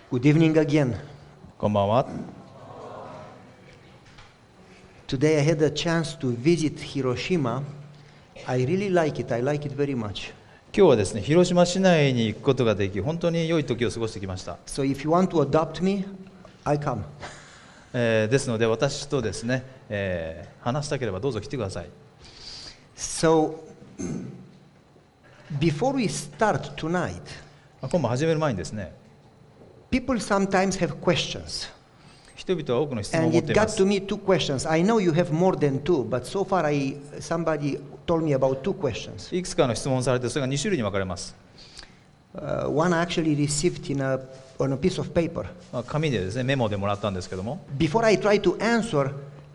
Good evening again. こんばんは。 Today I had a chance to visit Hiroshima. I really like it. I like it very much. 今日はですね、広島市内に行くことができ、本当に良い時を過ごしてきました。 So if you want to adopt me, I come. ですので、私とですね、話したければどうぞ来てください。 So before we start tonight, 今晩始める前にですね、 people sometimes have questions. 人々は多くの質問を And 持っ it ていま got す。 to me two questions. I know you have more than two, but so far somebody told me about two questions. いくつかの質問されて、それが2種類に分かれます。 One I actually received on a piece of paper. 紙でですね、メモでもらったんですけども、 Before I try to answer,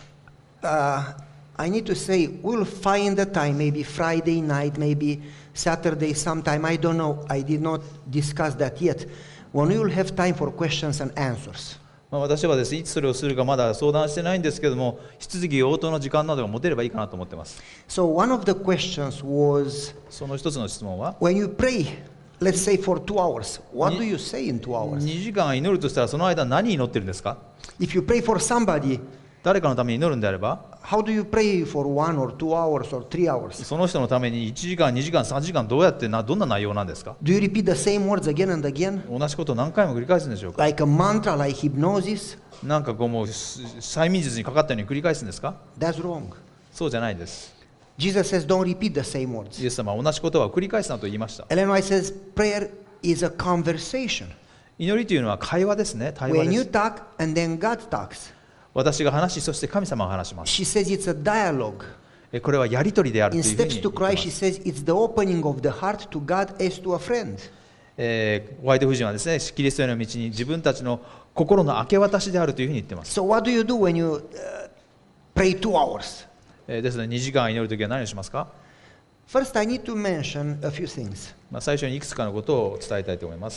I need to say we'll find a time, maybe Friday night, maybe Saturday sometime. I don't know. I did not discuss that yet. When we will have time for questions and answers. 私はですね、いつそれをするかまだ相談してないんですけども、質疑応答の時間などが持てればいいかなと思っています。 So one of the questions was, その一つの質問は、 when you pray, let's say for 2 hours, what do you say in 2 hours? 2時間祈るとしたらその間何祈ってるんですか？ If you pray for somebody, 誰かのために祈るんであれば、 how do you pray for 1 or 2 hours or 3 hours? その人のために1時間、2時間、3時間どうやってどんな内容なんですか？ Do you repeat the same words again and again? 同じことを何回も繰り返すんでしょうか？ Like a mantra, like hypnosis? なんかこうもう催眠術にかかったように繰り返すんですか？ That's wrong. そうじゃないです。 Jesus says, don't repeat the same words. イエス様は同じ言葉を繰り返すなと言いました。 Ellen White says, prayer is a conversation. 祈りというのは会話ですね。対話 When で you す。 talk and then God talks. 私が話し、そして神様が話します。 She says it's a dialogue. これはやりとりであると In いうふうに Steps 言 to ってま Christ, she す。 says it's the opening of the heart to God as to a friend. ホワイト夫人はですね、キリストへの道に自分たちの心の明け渡しであるというふうに言っています。 So what do you do when you pray 2 hours? ですので2時間祈るときは何をしますか？ First, I need to mention a few things. 最初にいくつかのことを伝えたいと思います。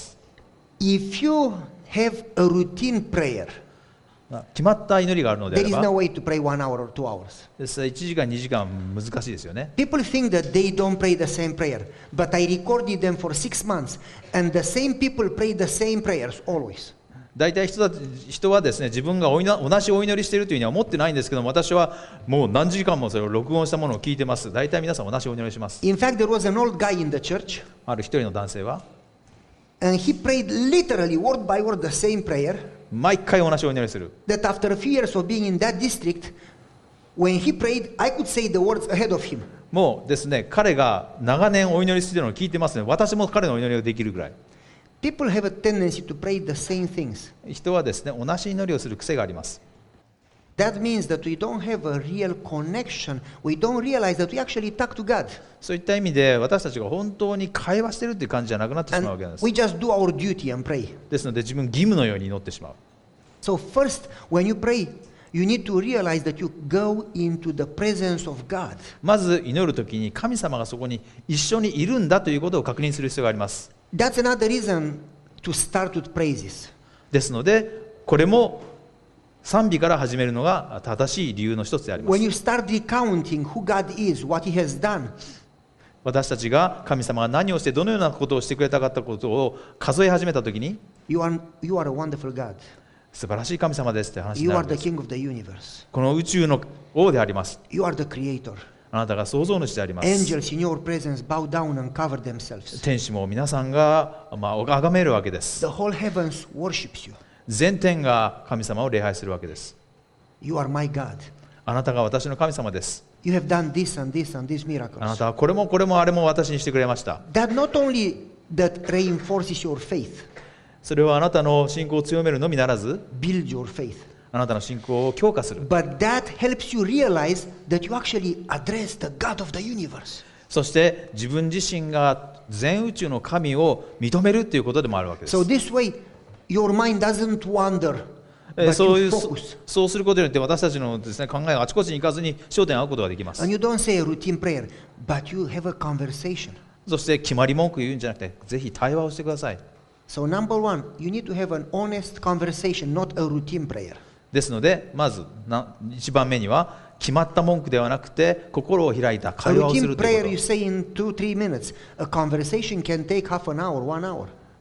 If you have a routine prayer, 決まった祈りがあるのであ there れ is ば、 no way to pray 1 hour or 2 hours. です1時間、2時間難しいですよね。 People think that they don't pray the same prayer, but I recorded them for 6 months, and the same people pray the same prayers always. 大体人はですね、自分が同じお祈りしているというふうには思ってないんですけども、私はもう何時間もそれを録音したものを聞いてます。大体皆さん同じお祈りします。 In fact, there was an old guy in the church, ある一人の男性は and he prayed literally word by word the same prayer, 毎回同じお祈りする。 that after a few years of being in that district, when he prayed, I could say the words ahead of him. もうですね、彼が長年お祈りしているのを聞いてますね。私も彼のお祈りができるぐらい。 People have a tendency to pray the same things. 人はですね、同じ祈りをする癖があります。 That means that we don't have a real connection. We don't realize that we actually talk to God. そういった意味で私たちが本当に会話しているという感じじゃなくなってしまうわけなんで And す。 we just do our duty and pray. ですので自分義務のように祈ってしまう。 So first, when you pray, you need to realize that you go into the presence of God. まず祈るときに神様がそこに一緒にいるんだということを確認する必要があります。 That's another reason to start with praises. ですのでこれも賛美から始めるのが正しい理由の一つでありま When す。 you start recounting who God is, what He has done, 私たちが神様が何をしてどのようなことをしてくれたかったことを数え始めたときに you are a wonderful God. 素晴らしい神様ですって話に You な are るん the です。 King of the universe. この宇宙の王であります。 You are the Creator. あなたが創造主であります。 Angels in your presence bow down and cover themselves. 天使も皆さんが崇めるわけです。 The whole heavens worships you. 全天が神様を礼拝するわけです。 You are my God. あなたが私の神様です。 You have done this and this and these あな miracles. たはこれもこれもあれも私にしてくれました。 That not only that reinforces your faith, それはあなたの信仰を強めるのみならず、 build your faith. あなたの信仰を強化する。 But that helps you realize that you actually address the God of the universe. そして自分自身が全宇宙の神を認めるということでもあるわけです。 So this way, your mind doesn't wander, but そうすることによって私たちのですね、考えがあちこちに行かずに焦点を合うことができます。 And you don't say a routine prayer, but you have a conversation. そして決まり文句言うんじゃなくて、ぜひ対話をしてください。 So number one, you need to have an honest conversation, not a routine prayer. ですので、まず1番目には決まった文句ではなくて心を開いた A 会話をす routine るとい prayer うこ you say in 2-3 minutes. A conversation can take half an hour, 1 hour.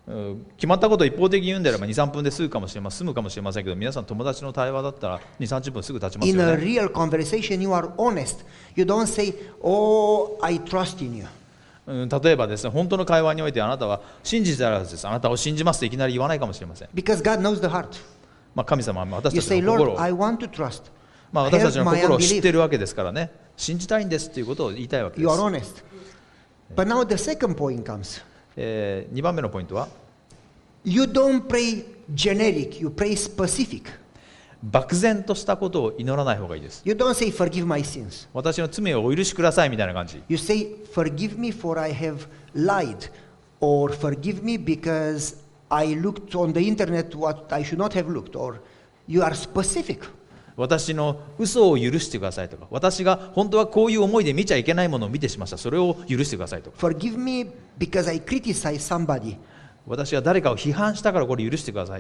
決まったことを一方的に言うんであれば2、3分で済むかもしれませんけど、皆さん友達の対話だったら2、30分すぐ経ちます In よ a ね。 real conversation, you are honest. You don't say, "Oh, I trust in you." 例えばですね、本当の会話においてあなたは信じてあるはずです。あなたを信じますといきなり言わないかもしれません。 Because God knows the heart. 神様は私 You たち say, の心 "Lord, を、 I want to trust." 私たちの Help my 心を知って unbelief. いるわけですからね、信じたいんですということを言いたいわけで You す。 are honest. But now the second point comes. 2番目のポイントは、 You don't pray generic, you pray specific. 漠然としたことを祈らない方がいいです。 You don't say, "Forgive my sins." 私の罪をお許しくださいみたいな感じ。 You say, "Forgive me for I have lied," or "Forgive me because I looked on the internet what I should not have looked," or you are specific. 私の嘘を許してくださいとか、私が本当はこういう思いで見ちゃいけないものを見てしました、それを許してくださいとか、 Forgive me because I criticized somebody. 私が誰かを批判したからこれ許してください。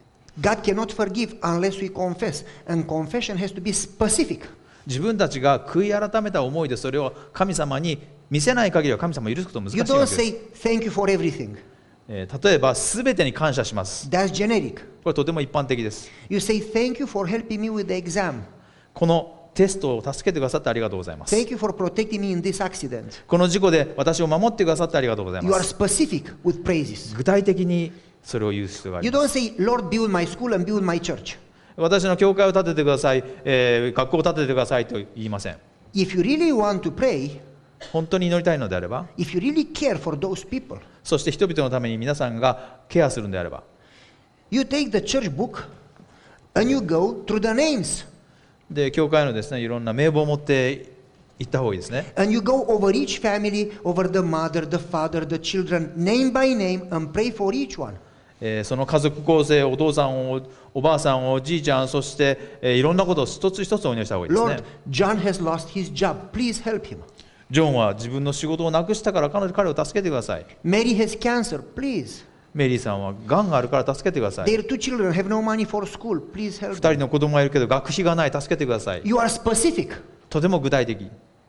God cannot forgive unless we confess, and confession has to be specific. 自分たちが悔い改めた思いでそれを神様に見せない限りは神様を許すことは難しい You わ don't けです。 say, "Thank you for everything." 例えば全てに感謝します。 That's generic. これとても一般的です。 You say, "Thank you for helping me with the exam." このテストを助けてくださってありがとうございます。 Thank you for protecting me in this accident. この事故で私を守ってくださってありがとうござい You ま are す。 specific with praises. 具体的にそれを言う必要があり You ます。 don't say, "Lord, build my school and build my church." 私の教会を建ててください、学校を建ててくださいと言いません。 If you really want to pray, 本当に祈りたいのであれば、 if you really care for those people, そして人々のために皆さんがケアするのであれば、 you take the church book and you go through the names. で教会のですね、いろんな名簿を持って行った方がいいですね。 And you go over each family, over the mother, the father, the children, name by name, and pray for each one. その家族構成、お父さんを、おばあさんを、おじいちゃん、そして、いろんなことを一つ一つお祈りした方がいいですね。 Lord, John has lost his job. Please help him. ジョンは自分の仕事をなくしたから彼を助けてください。 Mary has cancer. Please. メリーさんはがんがあるから助けてください。 Their two children have no money for school. Please help 2 them. 人の子供がいるけど学費がない、助けてください。 You are specific. とても具体的。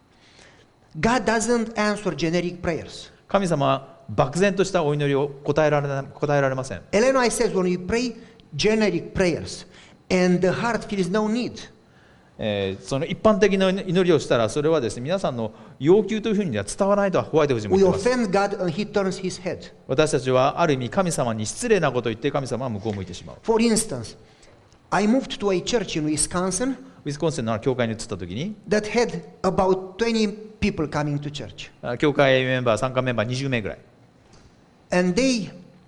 God doesn't answer generic prayers. 神様は漠然としたお祈りを答えられません。 Ellen White says when you pray generic prayers and the heart feels no need, その一般的な祈りをしたら、それはですね、皆さんの要求というふうには伝わらないとホワイト夫人も we 言ってます。 offend God and he turns his head. 私たちはある意味神様に失礼なことを言って神様は向こうを向いてしまう。 For instance, I moved to a church in Wisconsin ウィスコンシンの教会に移った時に、 that had about 20 people coming to church. 教会メンバー、参加メンバー20名ぐらい。 And they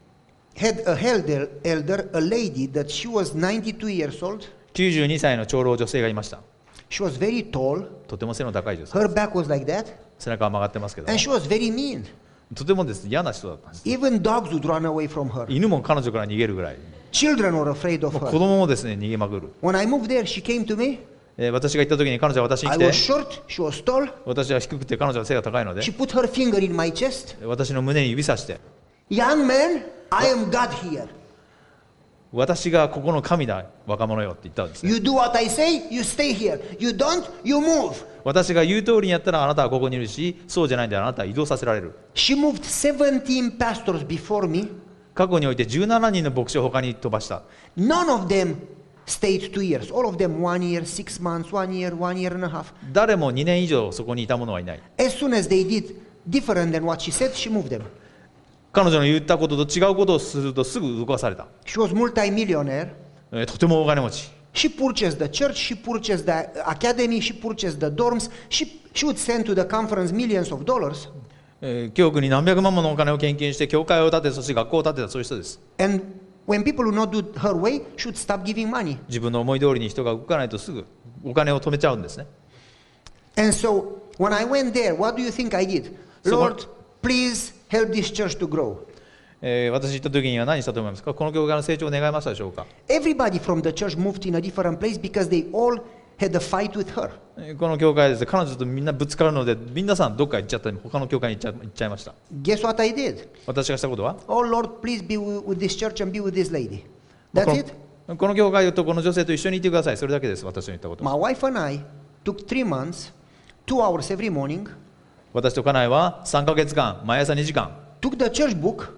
had a elder, a lady that she was 92 years old. 92歳の長老女性がいました。 She was very tall. とても背の高い女性。 Her back was like that. 背中は曲がってますけども And she was very mean. とてもですね、嫌な人だったんです。 Even dogs would run away from her. 犬も彼女から逃げるぐらい。 Children were afraid of 子 her. 供もですね、逃げまくる。 When I moved there, she came to me. 私が行った時に彼女は私に I 来て was、short, she was tall. 私は低くて彼女は背が高いので She、put her finger in my chest. 私の胸に指さして、 Young man, I am God here. 私がここの神だ、若者よって言ったんですね。 You do what I say, you stay here. You don't, you move. 私が言う通りにやったらあなたはここにいるし、そうじゃないんであなたは移動させられる。 She moved 17 pastors before me. 過去において17人の牧師を他に飛ばした。 None of them stayed 2 years. All of them 1 year, 6 months, 1 year, 1 year and a half. 誰も2年以上そこにいた者はいない。 As soon as they did different than what she said, she moved them. 彼女の言ったことと違うことをするとすぐ動かされた。 She was multi-millionaire. とてもお金持ち。 She purchased the church, she purchased the academy, she purchased the dorms. She would send to the conference millions of dollars. 教区に何百万ものお金を献金して教会を建て、そして学校を建てた、そういう人です。 And when people would not do her way, she would stop giving money. 自分の思い通りに人が動かないとすぐお金を止めちゃうんですね。 And so when I went there, what do you think I did? So Lord, please help this church to grow. 私行った時には何したと思いますか。この教会の成長を願いましたでしょうか。 Everybody from the church moved in a different place because they all had a fight with her. この教会ですね、彼女とみんなぶつかるので、皆さんどっか行っちゃった、他の教会に行っちゃいました。 Guess what I did? 私がしたことは、 Oh Lord, please be with this church and be with this lady. That's it. この教会とこの女性と一緒にいてください。それだけです、私の言ったこと。 My wife and I took 3 months, 2 hours every morning, 私と家内は3ヶ月間、毎朝2時間、 took the church book,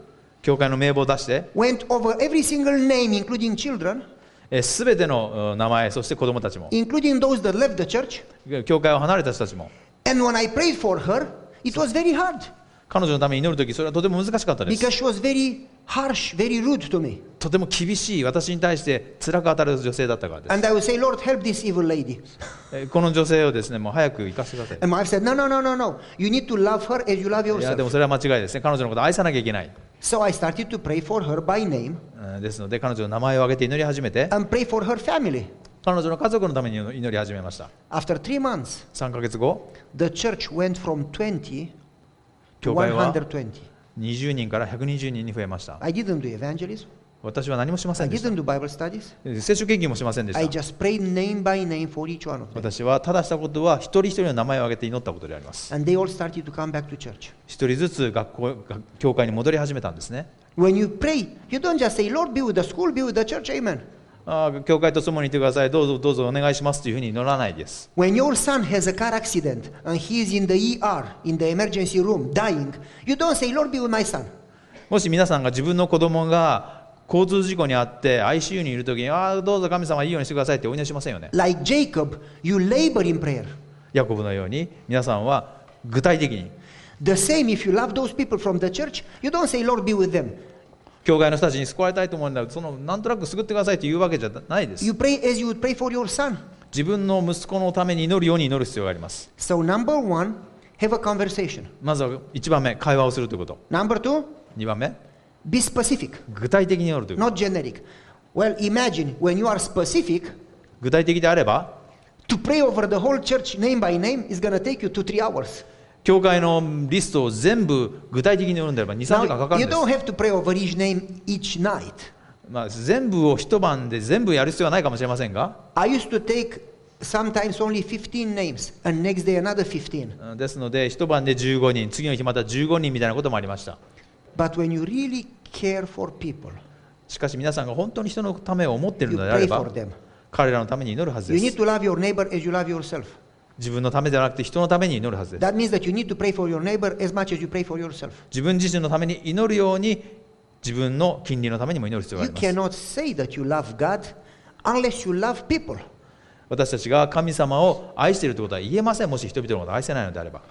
教会の名簿を出して、 went over every single name, including children, すべての名前、そして子供たちも、 including those that left the church. 教会を離れた人たちも、 And when I prayed for her, it was very hard 彼女のために祈るとき、それはとても難しかったです。 because she was very harsh, very rude to me. とても厳しい、私に対して辛く当たる女性だったからです。 And I would say, Lord, help this evil lady. この女性をですね、もう早く行かせてください。 And my wife said, no, no, no, no, no. You need to love her as you love いやでも yourself. それは間違いですね。彼女のことを愛さなきゃいけない。 So I started to pray for her by name ですので、彼女の名前を挙げて祈り始めて、 and pray for her family. 彼女の家族のために祈り始めました。 After 3 months, 3ヶ月後、 the church went from 20 to 教会は 120. 20人から120人に増えました。 I didn't do evangelism. 私は何もしませ I んでした。 didn't do Bible studies. 聖書研究もしませんでし I た。 just prayed name by name for each one of them. 私はただしたことは、一人一人の名前を挙げて祈ったことであります。 And they all started to come back to church. 一人ずつ教会に戻り始めたんですね。 When you pray, you don't just say, Lord, be with the school, be with the church, amen. 教会と共にいてください、どうぞどうぞお願いしますというふうに祈らないです。 When your son has a car accident and he is in the ER, in the emergency room, dying, you don't say, Lord, be with my son. もし皆さんが自分の子供が交通事故にあって ICU にいるときに、どうぞ神様いいようにしてくださいってお祈りしませんよね。 Like Jacob, you labor in prayer. ヤコブのように皆さんは具体的に、 The same if you love those people from the church, you don't say, Lord, be with them. 教会の人たちに救われたいと思うんだけど、なんとなく救ってくださいというわけじゃないです。 You pray as you would pray for your son. 自分の息子のために祈るように祈る必要があります。 So number one, have a conversation. まずは1番目、会話をするということ。 Number two, 2番目、 be specific, 具体的に祈るということ not generic. Well, imagine when you are specific, 具体的であれば、 to pray over the whole church name by name is going to take you 2-3 hours. 教会のリストを全部具体的に読んでれば2、3時間かか Now, る you んです。 don't have to pray over each name each night. 全部を一晩で全部やる必要はないかもしれませんが、 I used to take sometimes only 15 names and next day another 15. ですので一晩で15人、次の日また15人みたいなこともありました。 But when you really care for people, しかし皆さんが本当に人のためを思っている you のであれ pray ば for、them. 彼らのために祈るはず You で need す。 to love your neighbor as you love yourself. 自分のためではなくて人のために祈るはずです。 That means that you need to pray for your neighbor as much as you pray for yourself. 自分自身のために祈るように、自分の近隣のためにも祈る必要があ You ります。 cannot say that you love God unless you love people. 私たちが神様を愛しているということは言えません。もし人々のことを愛せないのであれば。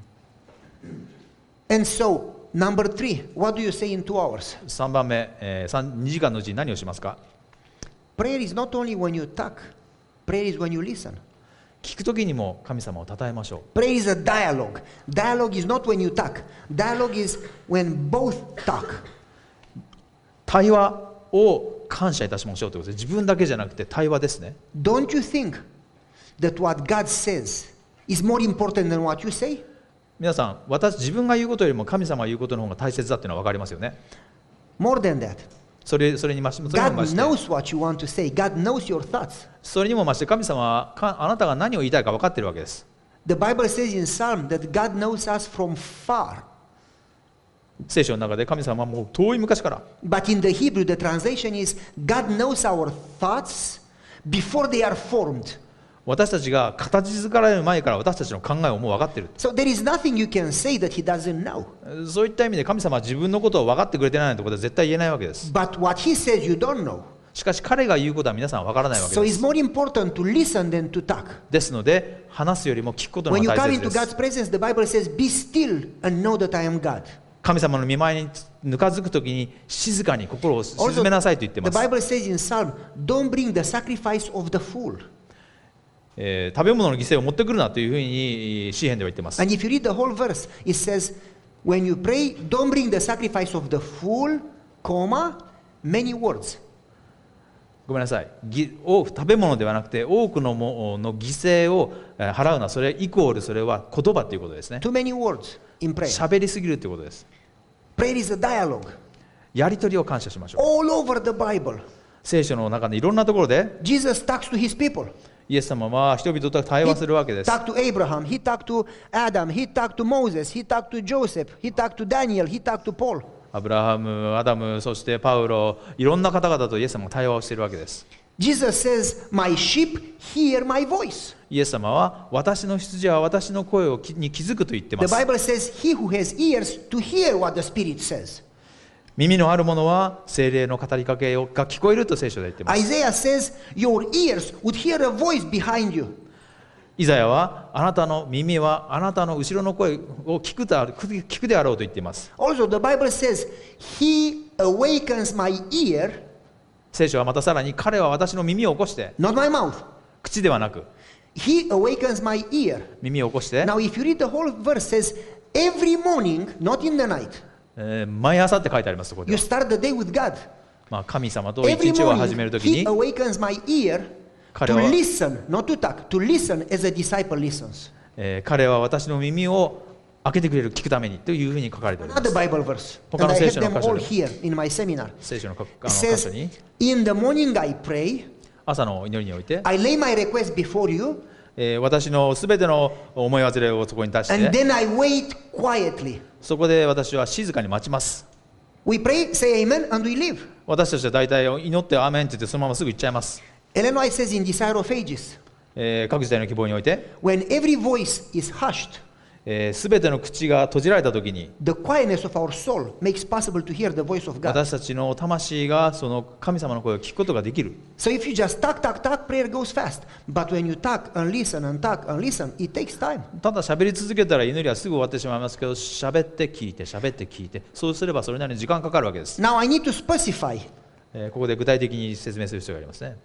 And so, number three, what do you say in 2 hours? 3番目、2時間のうちに何をしますか？ Prayer is not only when you talk, prayer is when you listen. 聞くときにも神様を称えましょう。 Prayer is a dialogue. Dialogue is not when you talk. Dialogue is when both talk. 対話を感謝いたしましょうということで、自分だけじゃなくて対話ですね。 Don't you think that what God says is more important than what you say? 皆さん、自分が言うことよりも神様が言うことの方が大切だっていうのは分かりますよね。 More than that. それにも God 増して、 knows what you want to say. God knows your thoughts. それにも増して神様はあなたが何を言いたいか分かっているわけです。 The Bible says in Psalm that God knows us from far. 聖書の中で神様はもう遠い昔から、 But in the Hebrew, the translation is God knows our thoughts before they are formed. 私たちが形作られる前から私たちの考えをもう分かっている。 So there is nothing you can say that He doesn't know. そういった意味で神様は自分のことを分かってくれてないなんてことは絶対言えないわけです。 But what He says you don't know. しかし彼が言うことは皆さん分からないわけ So で it's す。 more important to listen than to talk. ですので話すよりも聞くことの When 方 you が come 大切 into です。 God's presence, the Bible says, Be still and know that I am God. 神様の見舞いにぬかづくときに静かに心を Also, 静めなさいと言って the ます。 Bible says in Psalm, Don't bring the sacrifice of the fool. 食べ物の犠牲を持ってくるなというふうに詩篇では言ってます。 And if you read the whole verse, it says, When you pray, don't bring the sacrifice of the fool, comma, many words. ごめんなさい。食べ物ではなくて多くの犠牲を払うのはそれイコールそれは言葉ということですね。 Too many words in prayer. 喋りすぎるということです。 Prayer is a dialogue. やり取りを感謝しましょう。 All over the Bible, 聖書の中でいろんなところで Jesus talks to his people. イエス様は人々と対 He 話するわけです。 talked to Abraham, he talked to Adam, he talked to Moses, he talked to Joseph, he talked to Daniel, he talked to Paul. アブラハム、アダム、そしてパウロ、いろんな方々とイエス様が対話をしているわけです。 Jesus says, My sheep hear my voice. イエス様は私の羊は私の声に気づくと言ってま The す。 Bible says, He who has ears to hear what the Spirit says. 耳のある者は聖霊の語りかけが聞こえると聖書で言っています。 Isaiah says, Your ears would hear a voice behind you. イザヤはあなたの耳はあなたの後ろの声を聞くであろうと言っています。 Also, the Bible says, He awakens my ear, 聖書はまたさらに彼は私の耳を起こして、 not my mouth. 口ではなく He awakens my ear. 耳を起こして、 Now, if you read the whole verse, says, Every morning, not in the night, 毎朝って書いてあります。そこで you は、 start the day with God. 神様と一 Every 日を始める morning, とき He に awakens my ear 彼 to は listen, not to talk, to listen as a disciple listens. 彼は私の耳を開けてくれる、聞くためにというふうに書かれておりま Another す。 Bible verse, and 他の I 聖 have 書の them 箇所 all で here in my seminar. 聖書の It 箇 says, 所に In the morning I pray, 朝の祈りにおいて、 I lay my request before you, 私のすべての思い忘れをそこに出し and て、 then I wait quietly. そこで私は静かに待ちます。 We pray, say amen, and we leave. 私たちは大体祈ってアーメンって言ってそのまますぐ行っちゃいます。 Ellen White says in Desire of Ages, 各時代の希望において、 when every voice is hushed, すべての口が閉じられたときに、 the quietness of our soul makes possible to hear the voice of God. 私たちの魂がその神様の声を聞くことができる。 So if you just talk, prayer goes fast. But when you talk and listen and talk and listen, it takes time. ただ喋り続けたら祈りはすぐ終わってしまいますけど、喋って聞いて喋って聞いて、そうすればそれなりに時間かかるわけです。 Now I need to specify. ここで具体的に説明する必要がありますね。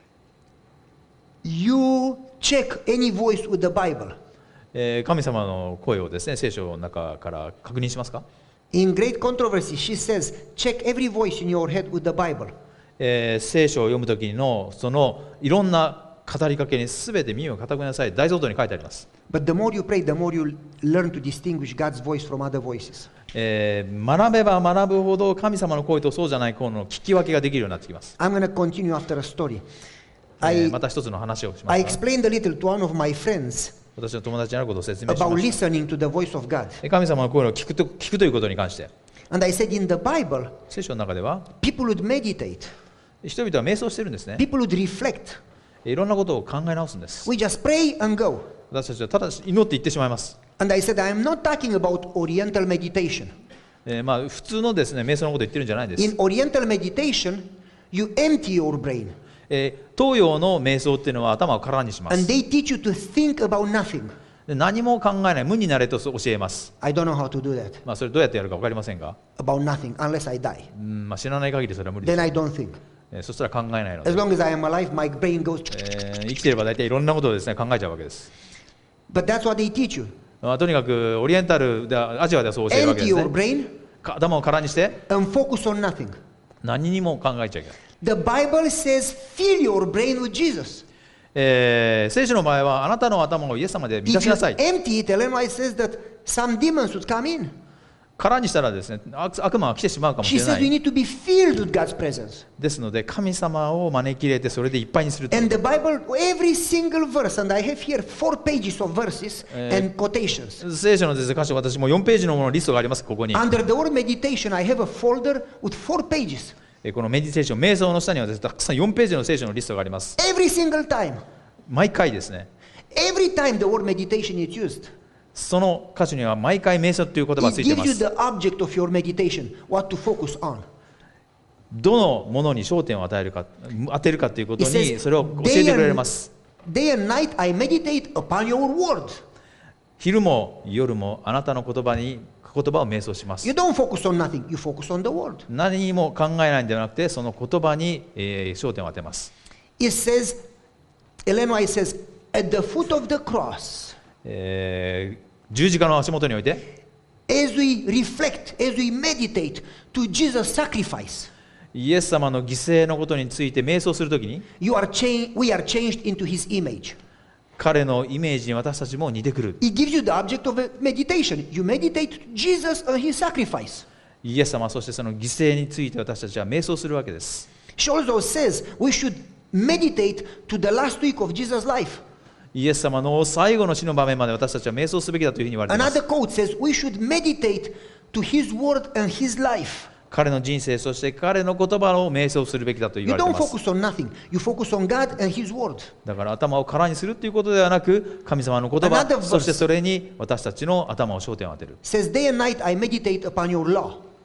You check any voice with the Bible. 神様の声をですね、聖書の中から確認しますか。 In Great Controversy, she says, check every voice in your head with the Bible. 聖書を読むときのそのいろんな語りかけにすべて耳を傾けなさい。大蔵経に書いてあります。 But the more you pray, the more you learn to distinguish God's voice from other voices. 学べば学ぶほど神様の声とそうじゃない声の聞き分けができるようになってきます。 I'm going to continue after a story. また一つの話をしま I す。 explained a little to one of my friends 私の友達にあることを説明しま about し listening to the voice of God. た。神様の声を聞くということに関して、 And I said in the Bible, 聖書の中では people would meditate, 人々は瞑想してるんですね。 people would reflect. いろんなことを考え直すんです。 We just pray and go. 私たちはただ祈っていってしまいます。 And I said, I'm not talking about Oriental meditation. 普通のですね、瞑想のことを言ってるんじゃないです。 In Oriental meditation, you empty your brain 東洋の瞑想っていうのは頭を空にしま and す。 they teach you to think about nothing. で何も考えない、無になれと教えます。 I don't know how to do that. それどうやってやるか分かりませんが、 About nothing, unless I die. 知らない限りそれは無理で Then す。 I don't think. そしたら考えないので As、long as I am alive, my brain goes. 生きていれば大体いろんなことをですね、考えちゃうわけです。 But that's what they teach you. とにかくオリエンタルでアジアではそう教えるわけ Empty です your ね。 brain 頭を空にして and focus on nothing. 何にも考えちゃいけない。 The Bible says, fill your brain with Jesus. 聖書の場合はあなたの頭をイエス様で満た If し you なさい。 empty it, Ellen White says that some demons would come in. 空にしたらですね、悪魔は来てしまうかもし She れな says we い。 need to be filled with God's presence. ですので神様を招き入れてそれでいっぱいにすると。 And the Bible, every single verse, and I have here 4 pages of verses and quotations. 聖書のですね、箇所、私も4ページのものリストがあります、ここに。 Under the word meditation, I have a folder with 4 pages. このメディテーション、瞑想の下にはですね、たくさん4ページの聖書のリストがあります。 Every single time. 毎回ですね、 Every time the word meditation is used, その箇所には毎回瞑想という言葉が it ついていま gives you す。 the object of your meditation, what to focus on. どのものに焦点を当てるかということ It に says, それを教えてくれます。 day and night I meditate upon your word. 昼も夜もあなたの言葉を瞑想します。 You don't focus on nothing, you focus on the word. 何も考えないんではなくて、その言葉に、焦点を当てます。 It says, Ellen White says, at the foot of the cross, 十字架の足元において、 as we reflect, as we meditate to Jesus' sacrifice, イエス様の犠牲のことについて瞑想するときに、 we are changed into his image. 彼のイメージに私たちも似てくる。 It gives you the object of meditation. You meditate to Jesus and his sacrifice. イエス様、そしてその犠牲について私たちは瞑想するわけです。 She also says we should meditate to the last week of Jesus' life. イエス様の最後の死の場面まで私たちは瞑想すべきだというふうに言われています。 Another quote says we should meditate to his word and his life. 彼の人生、そして彼の言葉を瞑想するべきだと言 You われてい don't ます。 focus on nothing. You focus on God and his word. だから頭を空にするということではなく、神様の言 Another 葉、 verse そしてそれに私たちの頭を焦点を当てる。 Says day and night I meditate upon your law.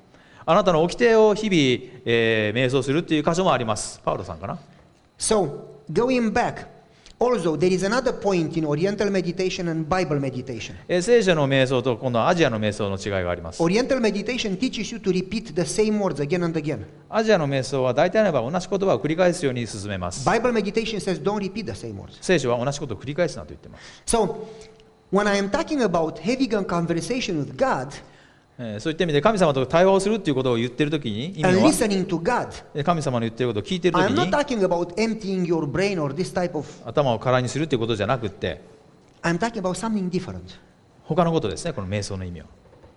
あなたの掟を日々、瞑想するっていう箇所もあります。パウロさんかな。 So, going back, also there is another point in Oriental meditation and Bible meditation. 聖書の瞑想と今度はアジアの瞑想の違いがあります。 Oriental meditation teaches you to repeat the same words again and again. アジアの瞑想は大体ならば同じ言葉を繰り返すように進めます。 Bible meditation says don't repeat the same words. 聖書は同じことを繰り返すなと言っています。 So, when I am talking about having a conversation with God そういった意味で神様と対話をするっていうことを言ってるときに、意味 and は listening to God, 神様の言ってることを聞いてると I き am not に talking about emptying your brain or this type of, 頭を空にするっていうことじゃなくて、 I'm talking about something different. 他のことですね、この瞑想の意味は。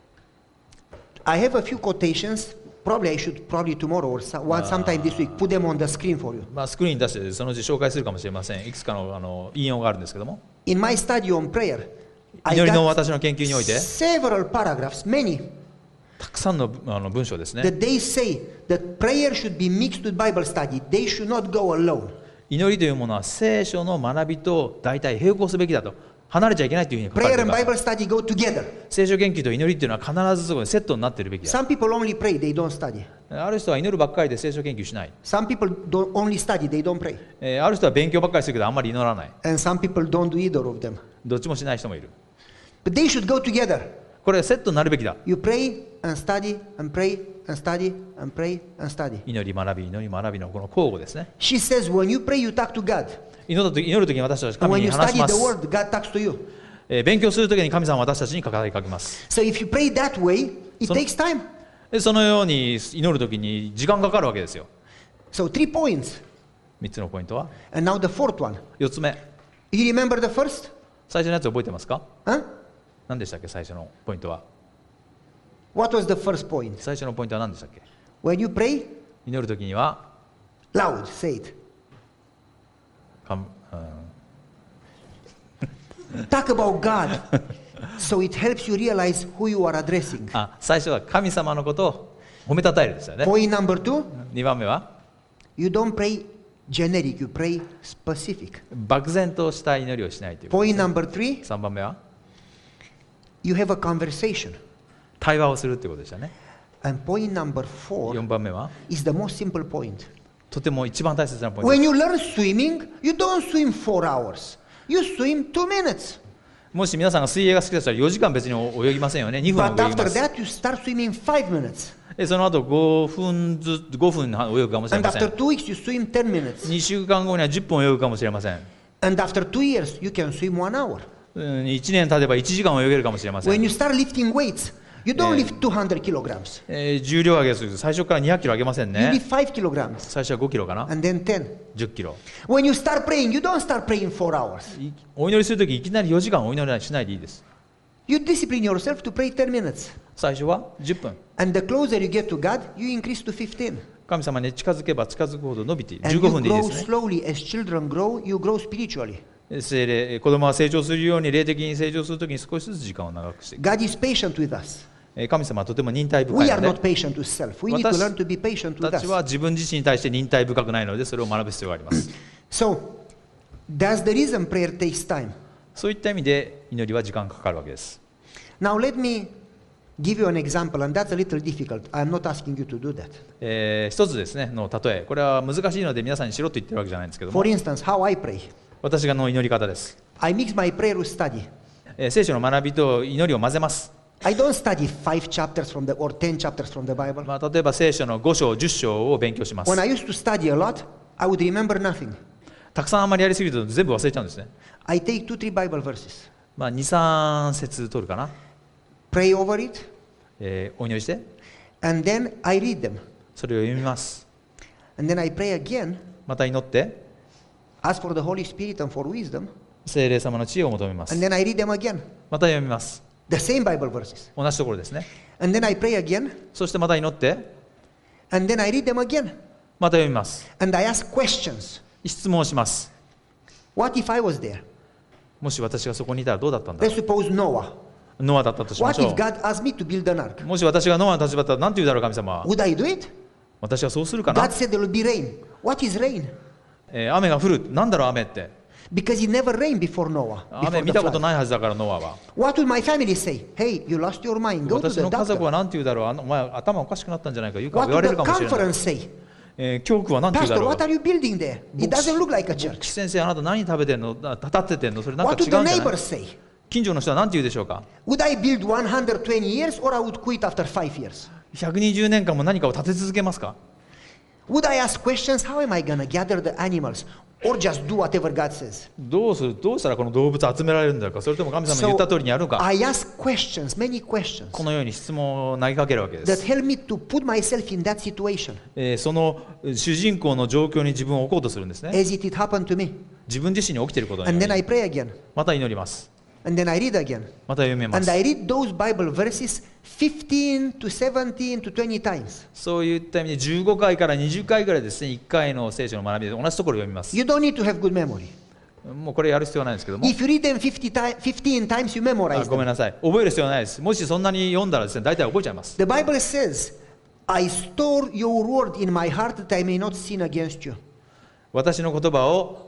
I have a few quotations. Probably I should tomorrow or sometime this week put them on the screen for you. スクリーンに出してそのうち紹介するかもしれません。いくつかの引用があるんですけども、 In my study on prayer, I 祈りの got 私の研究において several paragraphs, many, たくさんの文章ですね。 that they say that prayer should be mixed with Bible study. They should not go alone. 祈りというものは聖書の学びと大体並行すべきだと、離れちゃいけないというふうに書かれ Prayer てい and ます Bible study go together. 聖書研究と祈りっていうのは必ずそこでセットになっているべきだ。 Some people only pray, they don't study. ある人は祈るばっかりで聖書研究しない。 Some people don't only study, they don't pray. ある人は勉強ばっかりするけどあんまり祈らない。 And some people don't do either of them. どっちもしない人もいる。 But they should go together. これはセットになるべきだ。 You pray and study and pray and study and pray and study. 祈り学び、祈り学びのこの交互ですね。 She says, when you pray, you talk to God. 祈るときに私たち And 神 when に you 話し study ま the す。 word, God talks to you. 勉強するときに神様は私たちに語りかけます。 So if you pray that way, it So- takes time. そのように祈るときに時間かかるわけですよ。 So 3 points. 3つのポイントは。 And now the fourth one. 4つ目。 You remember the first? 最初のやつ覚えてますか？ Huh? 何でしたっけ、最初のポイントは。 What was the first point? 最初のポイントは何でしたっけ？ When you pray, 祈るときには、 loud, say it. Talk about God. So it helps you realize who you are addressing. 最初は神様のことを褒めたたえるですよね。 Point number 2, 2番目は、 you don't pray generic, you pray specific. 漠然とした祈りをしないということ。 Point number 3, 3番目は、 you have a conversation. 対話をするということでしたね。 And point number 4 4番目は、 is the most simple point. とても一番大切なポイント When です。 you learn swimming, you don't swim 4 hours. You swim 2 minutes. もし皆さんが水泳が好きだったら4時間別に泳ぎませんよね。2分 But 泳ぎ after ます that, you start swimming 5 minutes. でその後5分泳ぐかもしれ And ませ after ん。 2 weeks, you swim 10 minutes. 2週間後には10分泳ぐかもしれません。 And after 2 years, you can swim 1 hour. 1年経てば1時間泳げるかもしれませ When ん。 you start lifting weights, you don't lift 200 kilograms. 重量上げすると最初から200キロ上げません You ね。 lift 5 kilograms 最初は5キロかな、 and then 10. 10キロ。 When you start praying, you don't start praying 4 hours. お祈りするときいきなり4時間お祈りしないでいいです。 You discipline yourself to pray 10 minutes. 最初は10分。 And the closer you get to God, you increase to 15. 神様に近づけば近づくほど伸びている。 And 15 you 分でいい grow ですね。 slowly. As children grow, you grow spiritually. 聖霊、子供は成長するように霊的に成長するときに少しずつ時間を長くしていく。 God is patient with us. 神様はとても忍耐深 We い are の not で、 patient with self. We need to learn to be patient with 私 us. は自分自身に対して忍耐深くないので、それを学ぶ必要があります。 So, that's the reason prayer takes time. そういった意味で祈りは時間かかるわけです。 Now, let me give you an example, and that's a little difficult. I'm not asking you to do that. 一つですね、の例え、これは難しいので皆さんにしろと言ってるわけじゃないんですけども、 For instance, how I pray. 私がの祈り方です。 I mix my prayer with study. 聖書の学びと祈りを混ぜます。 I don't study 5 chapters from or 10 chapters from the Bible. 例えば聖書の5章、10章を勉強します。 When I used to study a lot, I would remember nothing. たくさんあんまりやりすぎると全部忘れちゃうんですね。 I take 2-3 Bible verses, 2、3節取るかな、 pray over it, お祈りして、 and then I read them. それを読みます。 And then I pray again, また祈って、 ask for the Holy Spirit and for wisdom, 聖霊様の知恵を求めます。 and then I read them again. また読みます。 The same Bible verses. 同じところですね。 And then I pray again, そしてまた祈って、 and then I read them again. また読みます。 And I ask questions. 質問をします。 What if I was there? もし私がそこにいたらどうだったんだろ Let's suppose Noah. う。ノアだったとしま What しょ if God asked me to build an ark? う。もし私がノアの立場だったら何て言うだろう、神様は。 Would I do it? 私はそうするかな God。said there will be rain. What is rain? 雨が降る。なんだろう、雨って。 Because it never rained before Noah, 雨 before 見 the たこと flood. ないはずだからノアは。 What will my family say? Hey, you lost your mind. Go to 私 the の家族 doctor. は何て言うだろう、お前頭おかしくなったんじゃないか言うか What 言わ will れ the るかもしれない。 conference say? 教区は何て言うだ Pastor, ろう。 what are you building there? It doesn't look like a 牧 church. 師先生、あなた何食べてんの、立ててんの、それなんか What 違うん would じ the ゃない。 neighbors say? 近所の人は何て言うでしょうか。 Would I build 120 years or I would quit after 5 years? 120年間も何かを立て続けますか。 Would I ask questions? How am I going to gather the animals? Or just do whatever God says? どうしたらこの動物集められるんだろうか、それとも神様の言った通りにやるのか。 I ask questions, many questions, このように質問を投げかけるわけで that す。 help me to put myself in that situation その主人公の状況に自分を置こうとするんですね。 as it happened to me. 自分自身に起きていることに And よ then り I pray again. また祈ります。 And then I read again. また読みま And す。 I read those Bible verses 15 to 17 to 20 times. そういった意味で15回から20回ぐらいですね、1回の聖書の学びで同じところを読みます。 You don't need to have good memory. もうこれやる必要はないんですけども、 If you read them 15 times, you memorize ごめん them. なさい、覚える必要はないです。もしそんなに読んだらですね、大体覚えちゃいます。 The Bible says, I store your word in my heart that I may not sin against you. 私の言葉を、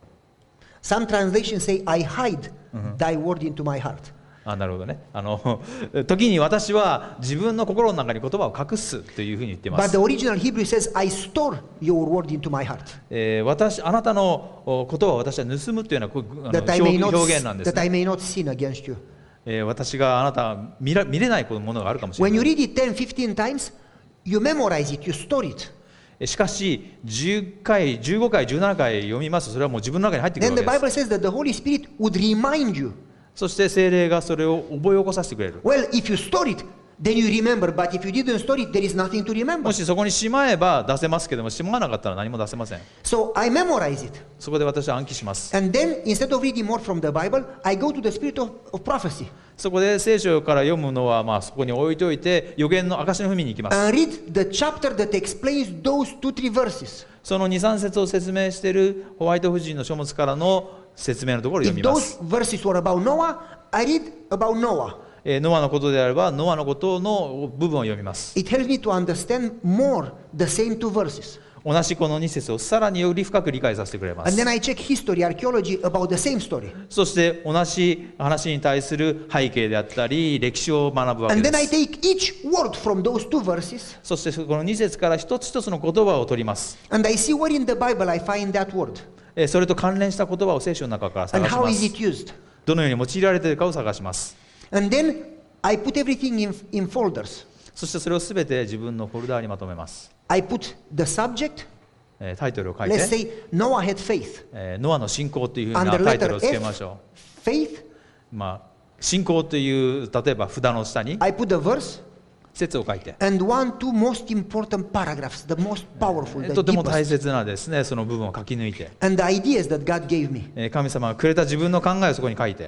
Some translations say, I hide thy word into my heart. なるほどね、時に私は自分の心の中に言葉を隠すというふうに言っていま But す。 the original Hebrew says, I store your word into my heart. あなたの言葉を私は盗むというような That I may 表 not, 現なんです that I ね。 may not sin against you. 私があなた見れないものがあるかもしれ When な you い。 read it 10, 15 times, you memorize it, you store it. しかし10回、15回、17回読みますと、それはもう自分の中に入ってくる Then わ the けです。 Bible says that the Holy Spirit would remind you. そして聖霊がそれを覚え起こさせてくれる。 Well, if you store it, then you remember. But if you didn't store it, there is nothing to remember. もしそこにしまえば出せますけども、しまわなかったら何も出せません。 So I memorize it. そこで私は暗記します。 And then, instead of reading more from the Bible, I go to the spirit of prophecy そこで聖書から読むのはそこに置いといて、予言の証の文に行きます。 and read the chapter that explains those 2-3 verses. その2、3節を説明しているホワイト夫人の書物からの説明のところを読 If みま those す。 verses were about Noah, I read about Noah. ノアのことであれば、ノアのことの部分を読みます。 It helps me to understand more the same 2 verses. 同じこの2節をさらにより深く理解させてくれま And す。 then I check history, archaeology about the same story. そして同じ話に対する背景であったり、歴史を学ぶわけ And で then I す。 take each word from those 2 verses そしてこの2節から一つ一つの言葉を取ります。 and I see where in the Bible I find that word それと関連した言葉を聖書の中から and 探し how ま is す。 it used. どのように用いられているかを探します。 And then I put everything in folders. そしてそれをすべて自分のフォルダーにまとめます。 I put the subject. タイトルを書い Let's て、 say Noah had faith. ノアの信仰というふうな Under タイトル letter をつけましょ F, faith. う。信仰という例えば札の下に I put the verse 説を書いて、 and 1-2 most important paragraphs, the most powerful, と the ても大 deepest, 切なですね、その部分を書き抜いて、 and the ideas that God gave me. 神様がくれた自分の考えをそこに書いて、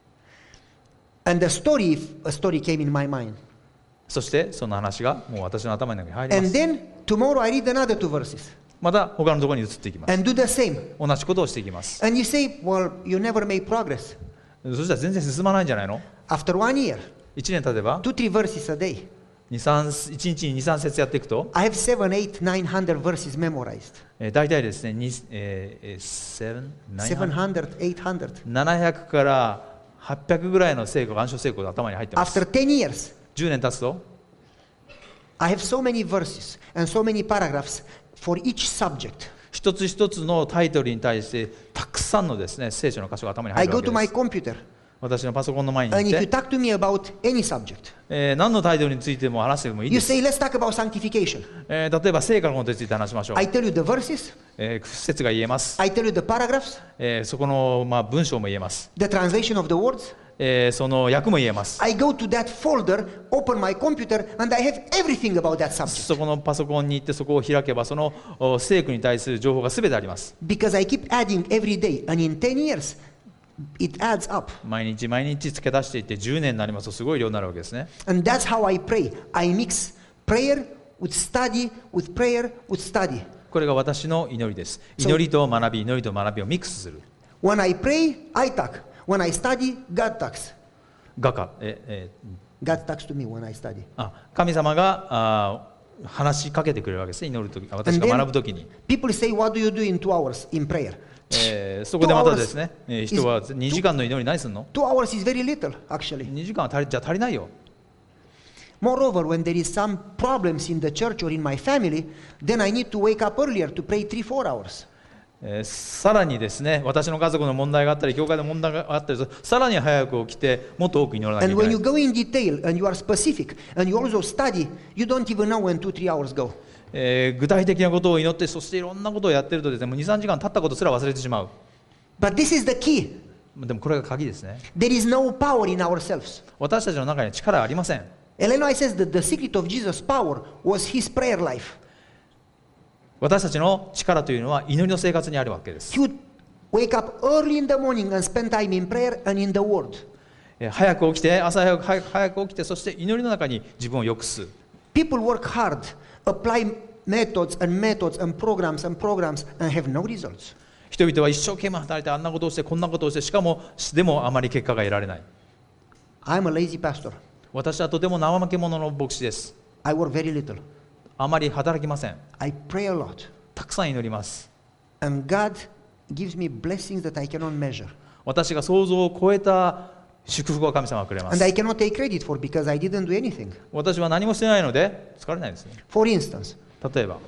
And the story, if a story came in my mind. そしてその話がもう私の頭の中に入りま And す。 then tomorrow I read another 2 verses また他のところに移っていきます。 and do the same. 同じことをしていきます。 And you say, well, you never made progress. そしたら全然進まないんじゃないの？ After 1 year, 1年経てば 2-3 verses a day. 1日に2、3節やっていくと、 I have 700-900 verses memorized. 大体ですね、700、 700-800. 700から800ぐらいの聖句、暗唱聖句が頭に入ってます After 10 years, 10年経つと I have so many verses and so many paragraphs for each subject. 一つ一つのタイトルに対してたくさんのですね、聖書の箇所が頭に入 I る go わけ to で my す。 computer 私のパソコンの前に and 行 if っ you て、 talk to me about any subject, 何のタイトルについても話してもいい you です。 say, let's talk about sanctification. 例えば聖歌のことについて話しましょう。 I tell you the verses, 説が言えます。 I tell you the paragraphs, そこの文章も言えます。 the translation of the words. その訳も言えます。 I go to that folder, open my computer, and I have everything about that subject. そこのパソコンに行ってそこを開けば、その聖句に対する情報がすべてあります。 Because I keep adding every day, and in 10 years, it adds up. 毎日毎日付け足していって10年になりますとすごい量になるわけですね。 And that's how I pray. I mix prayer with study, with prayer, with study. これが私の祈りです。 So- 祈りと学び、祈りと学びをミックスする。 When I pray, I talk. When I study, God talks. 画家、 God talks to me when I study. 神様が話しかけてくれるわけですね。祈るとき、私が学ぶときに。 People say, what do you do in 2 hours in prayer? そこでまたですね、人は2時間の祈り何すんの？ 2 hours is very little, actually. 2時間はじゃ足りないよ。 Moreover, when there is some problems in the church or in my family, then I need to wake up earlier to pray 3-4 hours. さらにですね、私の家族の問題があったり、教会の問題があったりすると、さらに早く起きて、もっと多く祈らなきゃい And け when な you い。 go in detail and you are specific and you also study, you don't even know when 2-3 hours go. 具体的なことを祈って、そしていろんなことをやってるとですね、もう2、3時間経ったことすら忘れてしまう。 But this is the key. でもこれが鍵ですね。 There is no power in ourselves. 私たちの中には力はありません。 Ellen White says that the secret of Jesus' power was his prayer life. 私たちの力というのは祈りの生活にあるわけです。 He would wake up early in the morning and spend time in prayer and in the Word. 早く起きて、朝早く起きて、そして祈りの中に自分を良くす。 People work hard, apply methods and programs and have no results. 人々は一生懸命働いて、あんなことをして、こんなことをして、しかも、でもあまり結果が得られない。 I'm a lazy pastor. 私はとても怠け者の牧師です。 I work very little. あまり働きません。 I pray a lot. たくさん祈ります。 And God gives me blessings that I cannot measure. 私が想像を超えた祝福を神様がくれま And す。 I cannot take credit for because I didn't do anything. 私は何もしてないので疲れないですね。 For instance, 例えば、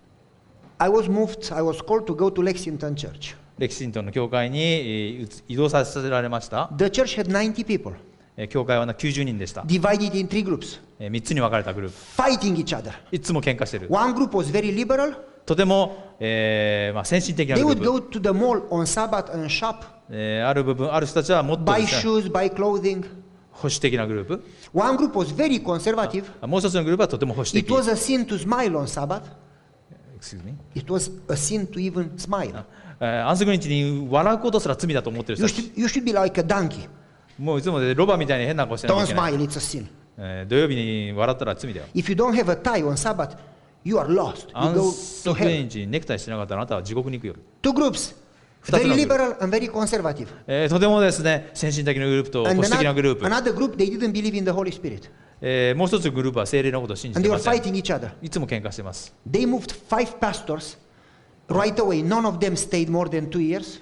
I was called to go to Lexington Church. レキシントンの教会に移動させられました。 The church had 90 people, 教会は90人でした。 divided in 3 groups, 3つに分かれたグループ。 fighting each other. いつも喧嘩してる。 One group was very liberal. とても、先進的な They グ would ルー go to the mall on Sabbath and shop, プ。ある人たちはもっと buy ですね、 shoes, buy clothing. 保守的なグループ。 One group was very conservative. もう一つのグループはとても保守 It 的。 was a sin to smile on Sabbath. Excuse me? It was a sin to even smile. 安息日に笑うことすら罪だと思ってる人 You たち。 should, you should be like a donkey. もういつもでロバみたいに変な顔してなきゃ Don't いけない。 smile, it's a sin. 土曜日に笑ったら罪だよ。 If you don't have a tie on Sabbath, you are lost. You 安 go to 息 hell. 日にネクタイしてなかったらあなたは地獄に行くよ。 Two groups, 二つの very グループ。 liberal and very conservative. とてもですね、先進的なグループと保 And 守的なグループ。 another group, they didn't believe in the Holy Spirit. もう一つのグループは聖霊のことを信じ And て they ま were せん。 fighting each other. いつも喧嘩してます。 They moved 5 pastors right away. None of them stayed more than 2 years.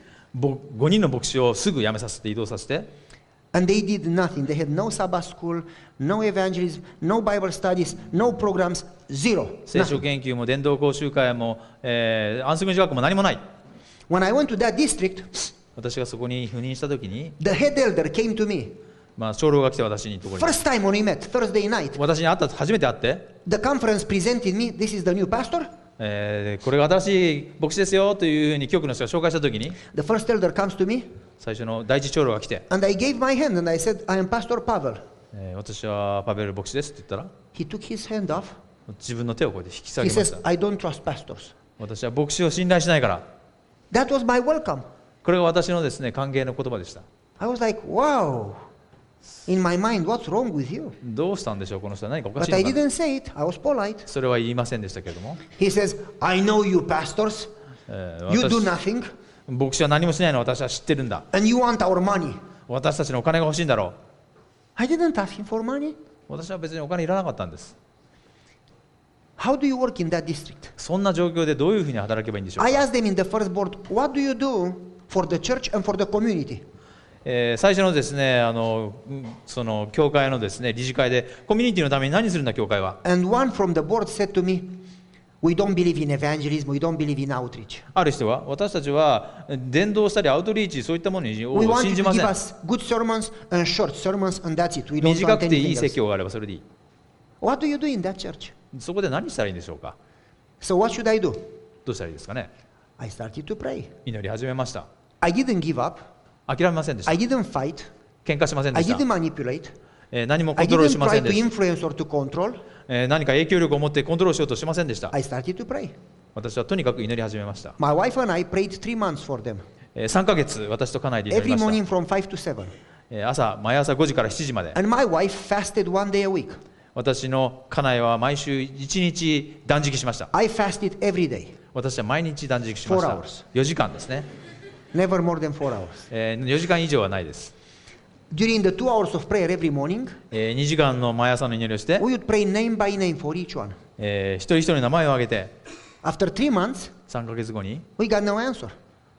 5人の牧師をすぐ辞めさせて移動させて、 And they did nothing. They had no Sabbath school, no evangelism, no Bible studies, no programs, zero. 聖書 Nothing. 研究も伝道講習会も、安息日学校も何もない。 When I went to that district, 私がそこに赴任したときに、 the head elder came to me. 長老が来て私にところに、 First time when we met, Thursday night, 私に初めて会って、 the conference presented me. This is the new pastor. これが新しい牧師ですよというふうに局の人が紹介したときに、 The first elder comes to me, 最初の第一長老が来て、 and I gave my hand and I said, I am Pastor Pavel. 私はパベル牧師ですって言ったら、 He took his hand off. 自分の手をこうやって引き下 He げまし says, た。 I don't trust pastors. 私は牧師を信頼しないから。 That was my welcome. これが私のですね、歓迎の言葉でした。 I was like, wow. In my mind, what's wrong with you? どうしたんでしょう、この人は何かおかしい But I のか。 didn't say it. I was polite. それは言いませんでしたけれども、 He says, I know you pastors. You do 私 nothing. 牧師は何もしないのを私は知ってるんだ。 And you want our money. 私たちのお金が欲しいんだろう。 I didn't ask him for money. 私は別にお金いらなかったんです。 How do you work in that district? そんな状況でどういうふうに働けばいいんでしょう I か。 asked them in the first board, what do you do for the church and for the community? 最初のですね、その教会のですね、理事会で、コミュニティのために何するんだ、教会は。 And one from the board said to me, we don't believe in evangelism, we don't believe in outreach. ある人は、私たちは伝道したり、アウトリーチ、そういったものを We want 信 you じ to ませ give ん。 us good sermons and short sermons, and that's it. We don't 短 want くていい anything 説 else. 教があればそれでいい。 What do you do in that church? そこで何したらいいんでしょうか。 So what should I do? どうしたらいいですかね。 I started to pray. 祈り始めました。 I didn't give up. 諦めませんでした I。didn't fight. 喧嘩しませんで I した didn't。manipulate. 何もコ I ントロールし didn't ませ try ん to でした。 influence or to control. 何か影響力を持ってコントロールしようとしませんでした。 I started to pray. 私はとにかく祈り始めました。 My wife and I prayed 3 months for them. 3ヶ月、私と家内で祈り Every ま morning し from 5 to 7. た。毎朝5時から7時まで。 And my wife fasted 1 day a week. 私の家内は毎週1日断食しました。 I fasted every day. 私は毎日断食しました。 4 hours 4時間ですね。 Never more than 4 hours. 4時間以上はないです。 During the 2 hours of prayer every morning, 2時間の毎朝の祈りをして、 we would pray name by name for each one. 一人一人の名前を挙げて、 After 3 months, 3ヶ月後に we got no answer.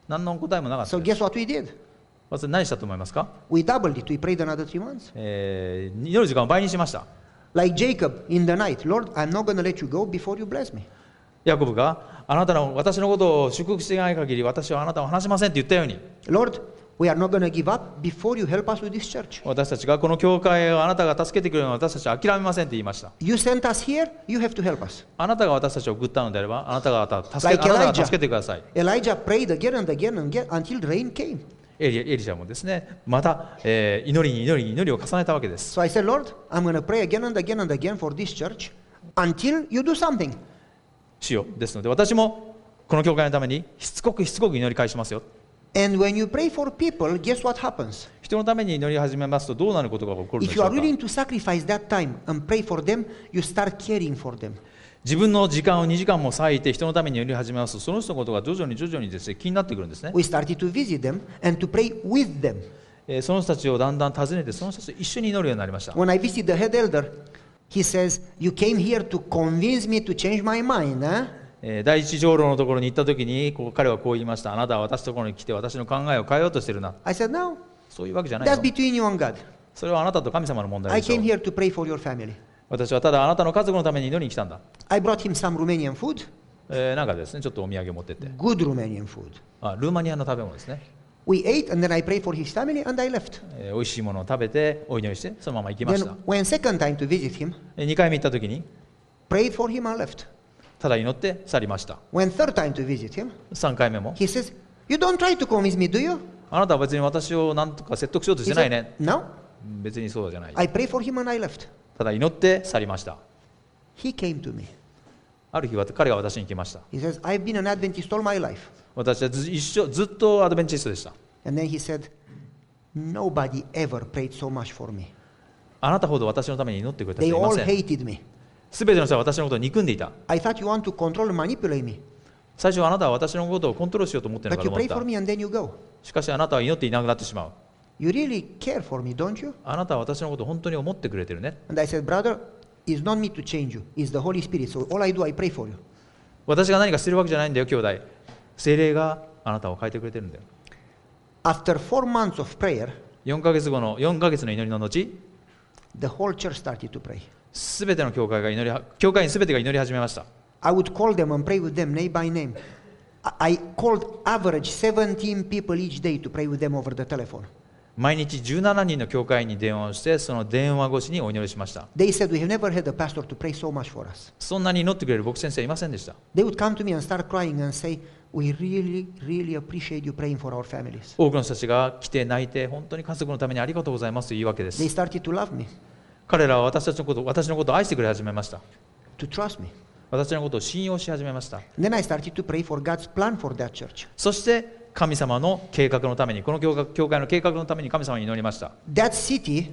何の答えもなかった So です。 guess what we did? 私何したと思いますか？ We doubled it. We prayed another 3 months. 祈る時間を倍にしました。 Like Jacob in the night. Lord, I'm not going to let you go before you bless me. ヤコブが私のことを祝福していない限り私はあなたを離しませんって言ったように、 Lord, we are not going to give up before you help us with this church. 私たちがこの教会をあなたが助けてくれるのを私たちは諦めませんって言いました。 You sent us here, you have to help us. あなたが私たちを送ったのであればあなたが助 Like けてください。 Elijah prayed again and again and again until rain came. エリシャもですね、また、祈りを重ねたわけです。 So I said, Lord, I'm going to pray again and again and again for this church until you do something. 主よ、ですので私もこの教会のためにしつこく祈り返しますよ。 And when you pray for people, guess what happens? 人のために祈り始めますとどうなることが起こるの If でし you ょ are うか。 willing to sacrifice that time and pray for them, you start caring for them. 自分の時間を2時間も割いて人のために祈り始めますとその人のことが徐々にですね気になってくるんですね。 We started to visit them and to pray with them. その人たちをだんだん訪ねてその人たちと一緒に祈るようになりました。 When I visited the head elder, he says, You came here to convince me to change my mind, huh? 第一長老のところに行った時に彼はこう言いました。あなたは私のところに来て私の考えを変えようとしてるな。 I said, No, そういうわけじゃない that's よ。 between you and God. それはあなたと神様の問題 I でしょ came う。 here to pray for your family. 私はただあなたの家族のために祈りに来たんだ。 I brought him some Romanian food, なんかですねちょっとお土産持ってって、 good Romanian food. ルーマニアの食べ物ですね。 We ate and then I prayed for his family and I left. 美味しいものを食べてお祈りしてそのまま行きました。 Then when second time to visit him, 2回目行った時に prayed for him and left. ただ祈って去りました。 When third time to visit him, 3回目も he says, You don't try to convince me, do you? あなたは別に私を何とか説得しようとし He てない said, ね。 No. 別にそうじゃない。 I prayed for him and I left. ただ祈って去りました。 He came to me. ある日彼が私に来ました。 He says, I've been an Adventist all my life. 私はずっとアドベンチストでした。 And then he said, Nobody ever prayed so much for me. あなたほど私のために祈ってくれた人 They いま all せん。 hated me. すべての人は私のことを憎んでいた。 I thought you want to control and manipulate me. 最初はあなたは私のことをコントロールしようと思っているの But か you と思 pray っ for た。 me and then you go. しかしあなたは祈っていなくなってしまう。 You really care for me, don't you? あなたは私のことを本当に思ってくれてるね。 And I said, Brother, it's not me to change you. It's the Holy Spirit. So all I do, I pray for you. 私が何かしてるわけじゃないんだよ、兄弟。聖霊があなたを変えてくれてるんだよ。 After 4 months of prayer, 4ヶ月の祈りの後、 the whole church started to pray. すべての教会員すべてが祈り始めました。 I would call them and pray with them name by name. I called average 17 people each day to pray with them over the telephone. 毎日17人の教会員に電話をして、その電話越しにお祈りしました。 They said, We have never had a pastor to pray so much for us. そんなに祈ってくれる牧師先生はいませんでした。 They would come to me and start crying and say, We really, really appreciate you praying for our families. 多くの人たちが来て泣いて、本当に家族のためにありがとうございますというわけで They す。 started to love me, 彼らは私のことを愛してくれ始めました。 to trust me. 私のことを信用し始めました。 And then I started to pray for God's plan for that church. そして神様の計画のために、この教会の計画のために神様に祈りました。 That city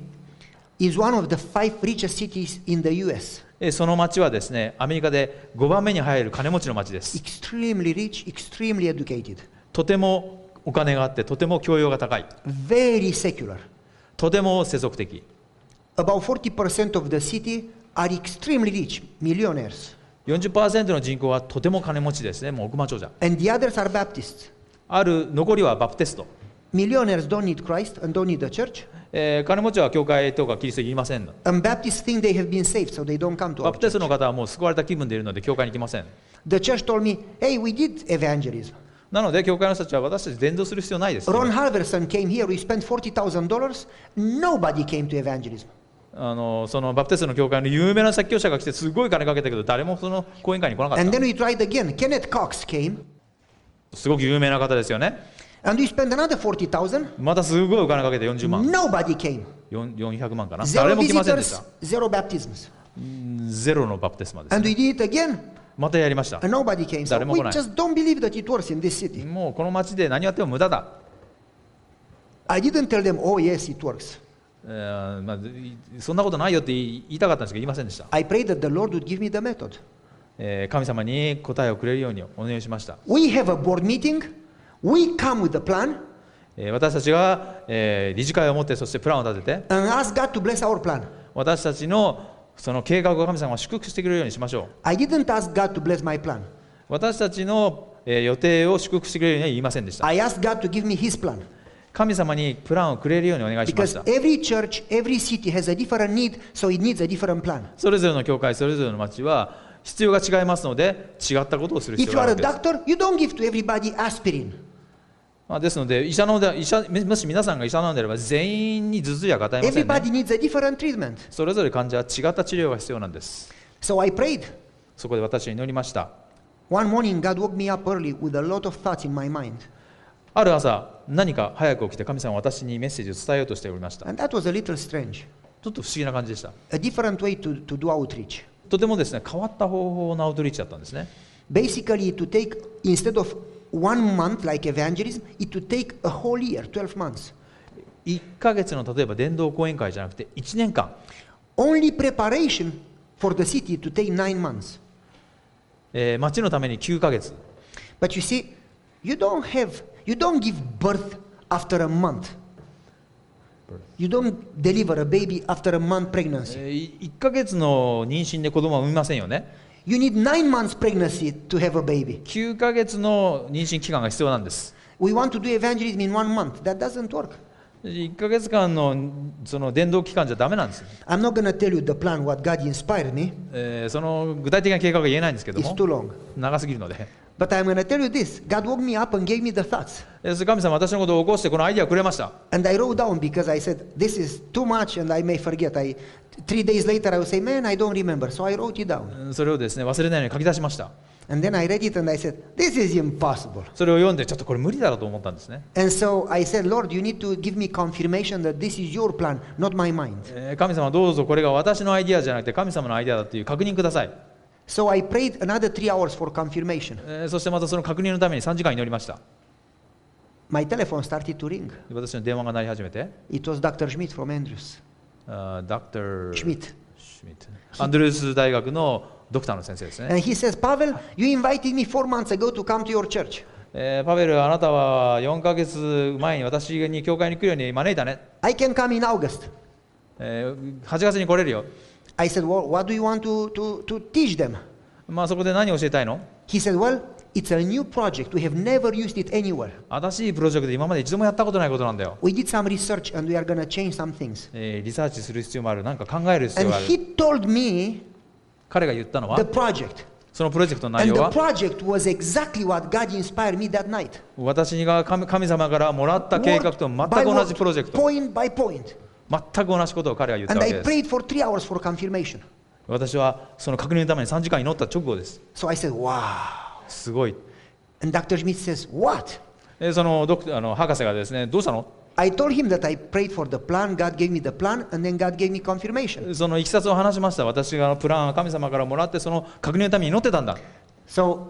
is one of the 5 richest cities in the US. その町はですね、アメリカで5番目に入る金持ちの町です。 Extremely rich, extremely educated, とてもお金があって、とても教養が高い。 very secular. とても世俗的。 About 40% of the city are extremely rich, millionaires. 40% の人口はとても金持ちですね、もう億万長者。 And the others are Baptists. 残りはバプテスト。 Millionaires don't need Christ and don't need the church. 金持ちは教会とかキリストいりません。 And Baptists think they have been saved, so they don't come to バ our プテスト church. の方はもう救われた気分でいるので教会に来ません。 The church told me, hey, we did evangelism. なので教会の人たちは私たち伝道する必要ないです。 Ron Halverson came here, we spent $40,000. Nobody came to evangelism. そのバプテストの教会の有名な説教者が来てすごい金かけたけど誰もその講演会に来なかっ And た。 then we tried again. Kenneth Cox came, すごく有名な方ですよね。 and we spent another 40,000. またすごいお金かけて40万、 Nobody came. 400万かな。誰 Zero も来ませんでし visitors, た。 zero baptisms. ゼロのバプテスマです、 And ね。 we did it again, またやりました。 and nobody came. So 誰も we 来ない。 just don't believe that it works in this city. もうこの町で何やっても無駄だ。 I didn't tell them, oh yes, it works. そんなことないよって言いたかったんですけど言いませんでした。 I prayed that the Lord would give me the method. 神様に答えをくれるようにお願いしました。 We have a board meeting. We come with the plan 私たちが理事会を持ってそしてプランを立てて and ask God to bless our plan. 私たちのその計画を神様が祝福してくれるようにしましょう。 I didn't ask God to bless my plan. 私たちの予定を祝福してくれるようには言いませんでした。 I asked God to give me His plan. 神様にプランをくれるようにお願いしまし Because た。 every church, every city has a different need, so it needs a different plan. それぞれの教会、それぞれの町は必要が違いますので、違ったことをする必 If 要 you があ are る a わけです。 doctor, you don't give to everybody aspirin. ですのでもし皆さんが医者なのであれば全員に頭痛薬与えませんね。 Everybody needs a different treatment. それぞれ患者は違った治療が必要なんです。 So I prayed. そこで私は祈りました。 One morning, God woke me up early with a lot of thoughts in my mind. ある朝、何か早く起きて神様は私にメッセージを伝えようとしておりました。 And that was a little strange. ちょっと不思議な感じでした。 A different way to do outreach. とてもですね、変わった方法のアウトリーチだったんですね。 Basically, to take, instead of 1 month like evangelism, it would take a whole year, 12 months. 1ヶ月の例えば伝道講演会じゃなくて1年間、 Only preparation for the city to take 9 months. 町のために9ヶ月。 But you see, you don't give birth after a month. You don't deliver a baby after a month pregnancy. 1ヶ月の妊娠で子供は産みませんよね。 You need 9 months pregnancy to have a baby. 9ヶ月の妊娠期間が必要なんです。 We want to do evangelism in 1 month. That doesn't work. 1ヶ月間のその伝道期間じゃダメなんです。 I'm not going to tell you the plan, what God inspired me. その具体的な計画は言えないんですけど It's も too long. 長すぎるので。 But I'm going to tell you this. God woke me up and gave me the thoughts. 神様は私のことを起こしてこのアイデアをくれました。 And I wrote down because I said, this is too much and I may forget. 3 days later I will say, man, I don't remember. So I wrote it down. それをですね忘れないように書き出しました。 And then I read it and I said, this is impossible. それを読んでちょっとこれ無理だろうと思ったんですね。 And so I said, Lord, you need to give me confirmation that this is your plan, not my mind. 神様どうぞこれが私のアイデアじゃなくて神様のアイデアだという確認ください。 So I prayed another 3 hours for confirmation. そしてまたその確認のために3時間祈りました。 My telephone started to ring. 私の電話が鳴り始めて、 It was Dr. Schmidt from Andrews. Dr. Schmidt. アンドルース大学のドクターの先生ですね。 And he says, Pavel, you invited me 4 months ago to come to your church. パベル、あなたは4ヶ月前に私に教会に来るように招いたね。 I can come in August. 8月に来れるよ。 I said, well, what do you want to teach them? そこで何を教えたいの？ He said, well, it's a new project. We have never used it anywhere. 新しいプロジェクトで今まで一度もやったことないことなんだよ。 We did some research and we are going to change some things. リサーチする必要もある。なんか考える必要 And がある。 he told me 彼が言ったの the は、 project. そのプロジェクトの内 And 容 the は、 project was exactly what God inspired me that night. 私が神様からもらった計画と全く by 同じプロジェク word, ト。 point by point. 全く同じことを彼が言った And わ I けです。 prayed for 3 hours for confirmation. 私はその確認のために3時間祈った直後です。 So I said, wow. すごい。 And Dr. Schmidt says, what? その博士がですね、どうしたの？ I told him that I prayed for the plan, God gave me the plan, and then God gave me confirmation. そのいきさつを話しました。私がプランを神様からもらってその確認のために祈ってたんだ。 So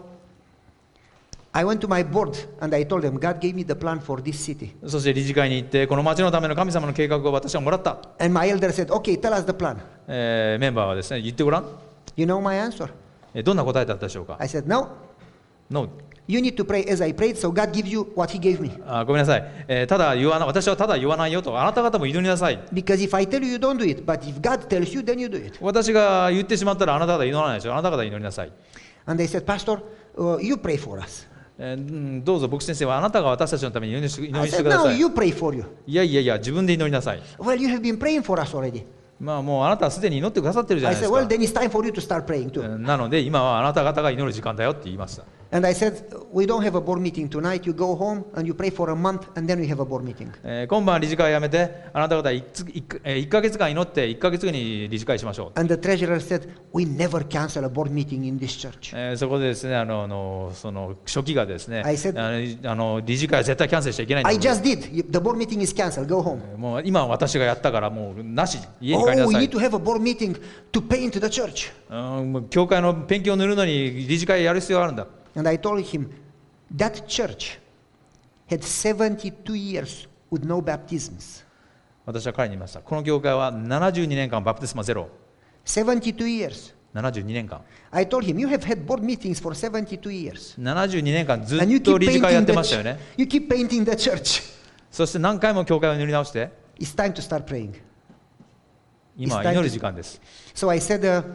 I went to my board and I told them, God gave me the plan for this city. そして理事会に行ってこの町のための神様の計画を私はもらった。 And my elder said, okay, tell us the plan. メンバーはですね、言ってごらん。 You know my answer? どんな答えだったでしょうか？ I said, no. No。 You need to pray as I prayed, so God gives you what He gave me. ごめんなさい。私はただ言わないよと。あなた方も祈りなさい。 Because if I tell you, you don't do it. But if God tells you, then you do it. 私が言ってしまったらあなた方祈らないでしょ。あなた方祈りなさい。 And they said, Pastor, you pray for us. どうぞ牧師先生はあなたが私たちのために祈りして I く said, だ no, さい。 you pray for you. いやいやいや、自分で祈りなさい。 Well, you have been praying for us already. もうあなたはすでに祈ってくださってるじゃ I ないで said, す well, か。 then it's time for you to start praying too. なので今はあなた方が祈る時間だよって言いました。 And I said, we don't have a board meeting tonight. You go home and you pray for a month, and then we have a board meeting. 今晩理事会やめて、あなた方 1ヶ月間祈って1ヶ月後に理事会しましょう。 And the treasurer said, we never cancel a board meeting in this church. そこでですね、その書記がですね、 I said- 理事会は絶対キャンセルしちゃいけないんだ I just did. The board meeting is canceled. Go home. もう今は私がやったからもうなし、家に帰りな Oh, we さ need い。 to have a board meeting to paint the church. もう教会のペンキを塗るのに理事会やる必要があるんだ。 And I told him, that church had 72 years with no baptisms. 私は彼に言いました。この教会は72年間バプテスマゼロ。 72 years. 72年間。 I told him, you have had board meetings for 72 years. 72年間ず And you っと keep 理事会やっ painting て the, ましたよね。 you keep painting the church. そして何回も教会を塗り直して、 It's time to start praying. 今は祈る時間です。 So I said,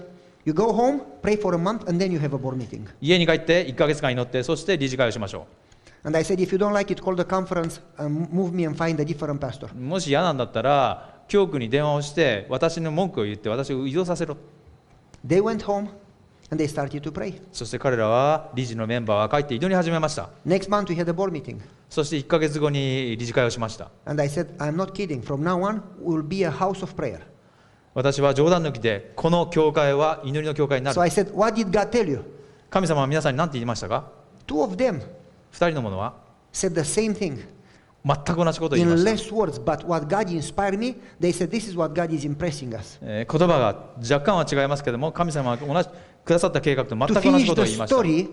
You go home, pray for a month, and then you have a board meeting. 家に帰って1ヶ月間祈って、そして理事会をしましょ And I said, if you don't like it, call the conference and move me and find a different pastor. う。もし嫌なんだったら教区に電話をして私の文句を言って私を移動させろ。 They went home and they started to pray. そして彼らは理事のメンバーは帰って祈り始めました。 Next month we had a board meeting. そして1ヶ月後に理事会をしました。 And I said, I'm not kidding. From now on, we'll be a house of prayer. 私は冗談抜きでこの教会は祈りの教会になる。 So I said, what did God tell you? 神様は皆さんに何て言いましたか？ Two of them 2人の者は said the same thing 全く同じことを言いま in した。 less words, but what God inspired me, they said, this is what God is impressing us. 言葉が若干は違いますけども、神様が同じくださった計画と全 To く同じ finish ことを the 言いました。 story,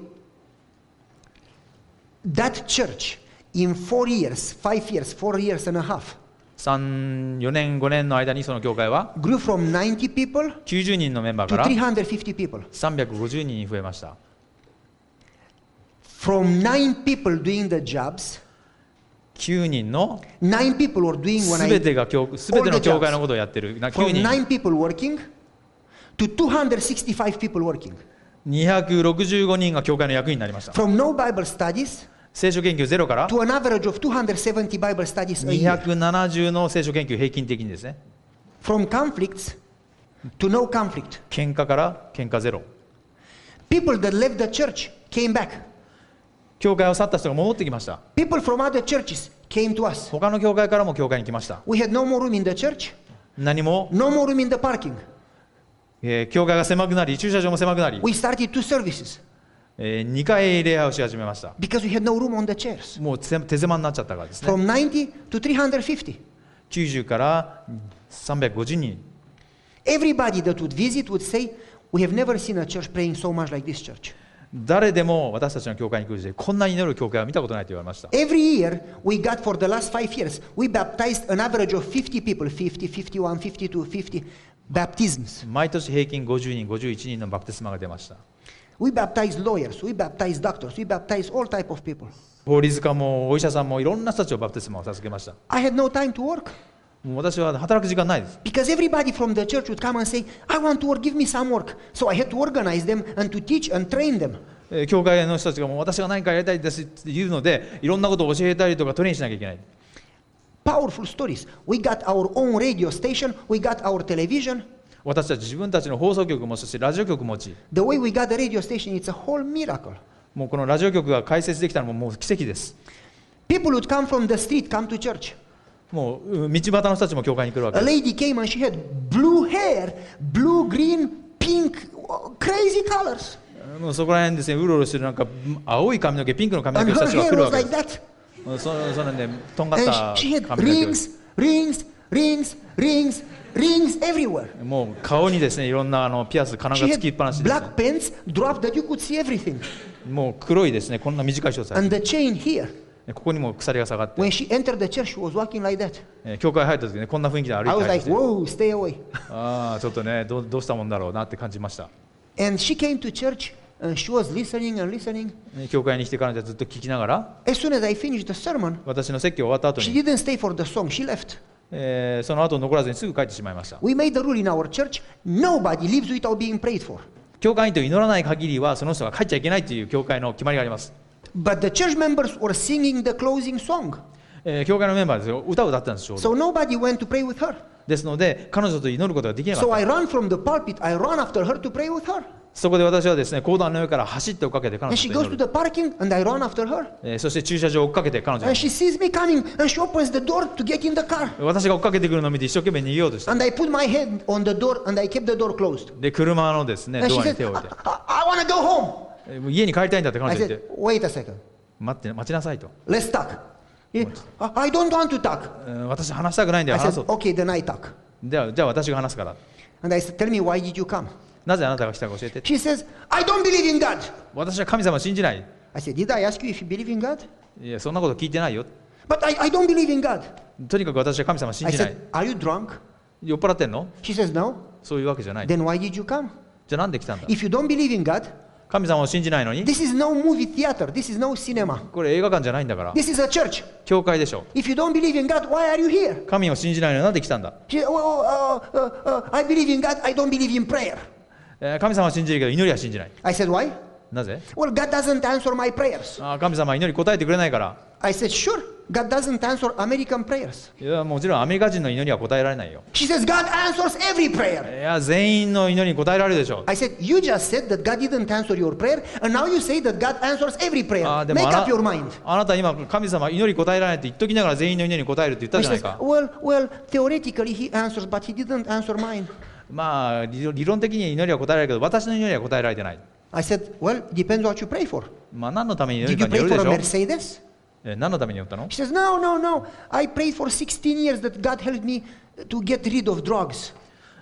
that church in 4 years, 5 years, 4 years and a half, 4年5年の間にその教会は grew from 90 people 90人のメンバー to から 350 people. 350人に増えました。 From 9 people doing the jobs, 9人の 9 people were doing when 全 I ての教会のことをやってる9 from 人、 9 people working to 265 people working. 265人が教会の役員になりました。 From no Bible studies 聖書研究ゼロから to an average of 270 Bible studies a year. 270の聖書研究平均的にですね。 From conflicts to no conflict. 喧嘩から喧嘩ゼロ。 People that left the church came back. 教会を去った人が戻ってきました。 People from other churches came to us. 他の教会からも教会に来ました。 We had no more room in the church, 何も、 no more room in the parking. 教会が狭くなり、駐車場も狭くなり、 We started 2 services 2回礼拝をし始めました。 because we had no room on the chairs. もう手狭になっちゃったからですね。 From 90 to 350. 90から350人。 Everybody that would visit would say, we have never seen a church praying so much like this church. 誰でも私たちの教会に来る時こんなに祈る教会は見たことないと言われました。 Every year, we got for the last 5 years, we baptized an average of 50 people, 50, 51, 52, 50 baptisms. 毎年平均50人、51人のバプテスマが出ました。 We baptized lawyers, we baptized doctors, we baptized all type of people. 法律家もお医者さんもいろんな人たちをバプテスマを授けました。 I had no time to work もう私は働く時間ないです。 because everybody from the church would come and say, I want to work, give me some work. So I had to organize them and to teach and train them. 教会の人たちがもう私が何かやりたいですって言うのでいろんなことを教えたりとかトレーニングしなきゃいけない。 Powerful stories. We got our own radio station, we got our television. 私たち自分たちの放送局もそしてラジオ局も持ち、 The way we got the radio station, it's a whole miracle. もうこのラジオ局が開設できたのももう奇跡です。 People would come from the street, come to church. もう道端の人たちも教会に来るわけ A です。 lady came and she had blue hair, blue, green, pink, crazy colors. もうそこら辺ですね、うろうろしてるなんか青い髪の毛、ピンクの髪の And 毛の her 人たちが hair 来る was わけ like です that. そのね、とんがっ And た she had 髪の毛 rings, rings, rings, rings, rings everywhere. もう顔にですね、いろんなピアス、金 She がつきっぱなし had です、 black pants dropped that you could see everything. もう黒いですね、こんな短いショーツ、 And the chain here. ここにも鎖が下がって、 When she entered the church, she was walking like that. 教会入った時ね、こんな雰囲気で歩い I て was 入って like, きて、 whoa, stay away. ああ、ちょっとねどうしたもんだろうなって感じました。 And she came to church and she was listening and listening. 教会に来てからじゃずっと聞きながら、 As soon as I finished the sermon, 私の説教終わった後 she に、 didn't stay for the song, she left. その後残らずにすぐ帰ってしまいました。 We made the rule in our church, nobody leaves without being prayed for. 教会員と祈らない限りはその人が帰っちゃいけないという教会の決まりがあります。 But the church members were singing the closing song. 教会のメンバーですよ、歌を歌ってたんですちょうど。 So nobody went to pray with her. ですので彼女と祈ることができなか So った。 I ran from the pulpit, I ran after her to pray with her. そこで私はですね、講談の上から走って追っかけて彼 And 女 she と goes 祈 to る。 the parking and I run after her. そして駐車場を追っかけて彼女 And に she sees me coming and she opens the door to get in the car. 私が追っかけてくるのを見て一生懸命逃げようとした。 And I put my head on the door and I kept the door closed. で車のですね And ド she アに said, 手を置いて I want to go home. 家に帰りたいんだって彼 I 女言って said, wait a second. 待ちなさいと。 Let's talk. I don't want to talk. 私話したくないんだ I よ、話 said, そう。 okay, then I talk. じゃあ私が話すから。 And I said, tell me, why did you come? なぜあなたが来たか教えて。 She says, I don't believe in God. 私は神様を信じない。 I said, did I ask you if you believe in God? いやそんなこと聞いてないよ。 But I don't believe in God. とにかく私は神様を信 I じない。 said, are you drunk? 酔っ払ってんの？ She says, no. そういうわけじゃない。 Then why did you come? じゃあなんで来たんだ？ If you don't believe in God, 神様を信じないのに？ this is no movie theater. This is no cinema. これ映画館じゃないんだから。 This is a church. 教会でしょ。 If you don't believe in God, why are you here? 神を信じないのになんで来たんだ？ She, I believe in God. I don't believe in prayer. 神様は信じるけど祈りは信じない。 I said, why? なぜ？ Well, God doesn't answer my prayers. 神様は祈り答えてくれないから。 I said, sure, God doesn't answer American prayers. いや、もちろんアメリカ人の祈りは答えられないよ。 She says, God answers every prayer. いや、全員の祈りに答えられるでしょう。 I said, you just said that God didn't answer your prayer, and now you say that God answers every prayer. でも Make up your mind. あなた今神様は祈り答えられないって言っときながら全員の祈りに答えるって言ったじゃ She ない says, か。 well, theoretically he answers, but he didn't answer mine. まあ理論的に祈りは答えられるけど私の祈りは答えられてない。 I said, well, depends what you pray for. まあ何のために祈 Did る you かによ pray る for で a しょ。 Mercedes? 何のために祈ったの？ She says, no. I prayed for 16 years that God helped me to get rid of drugs.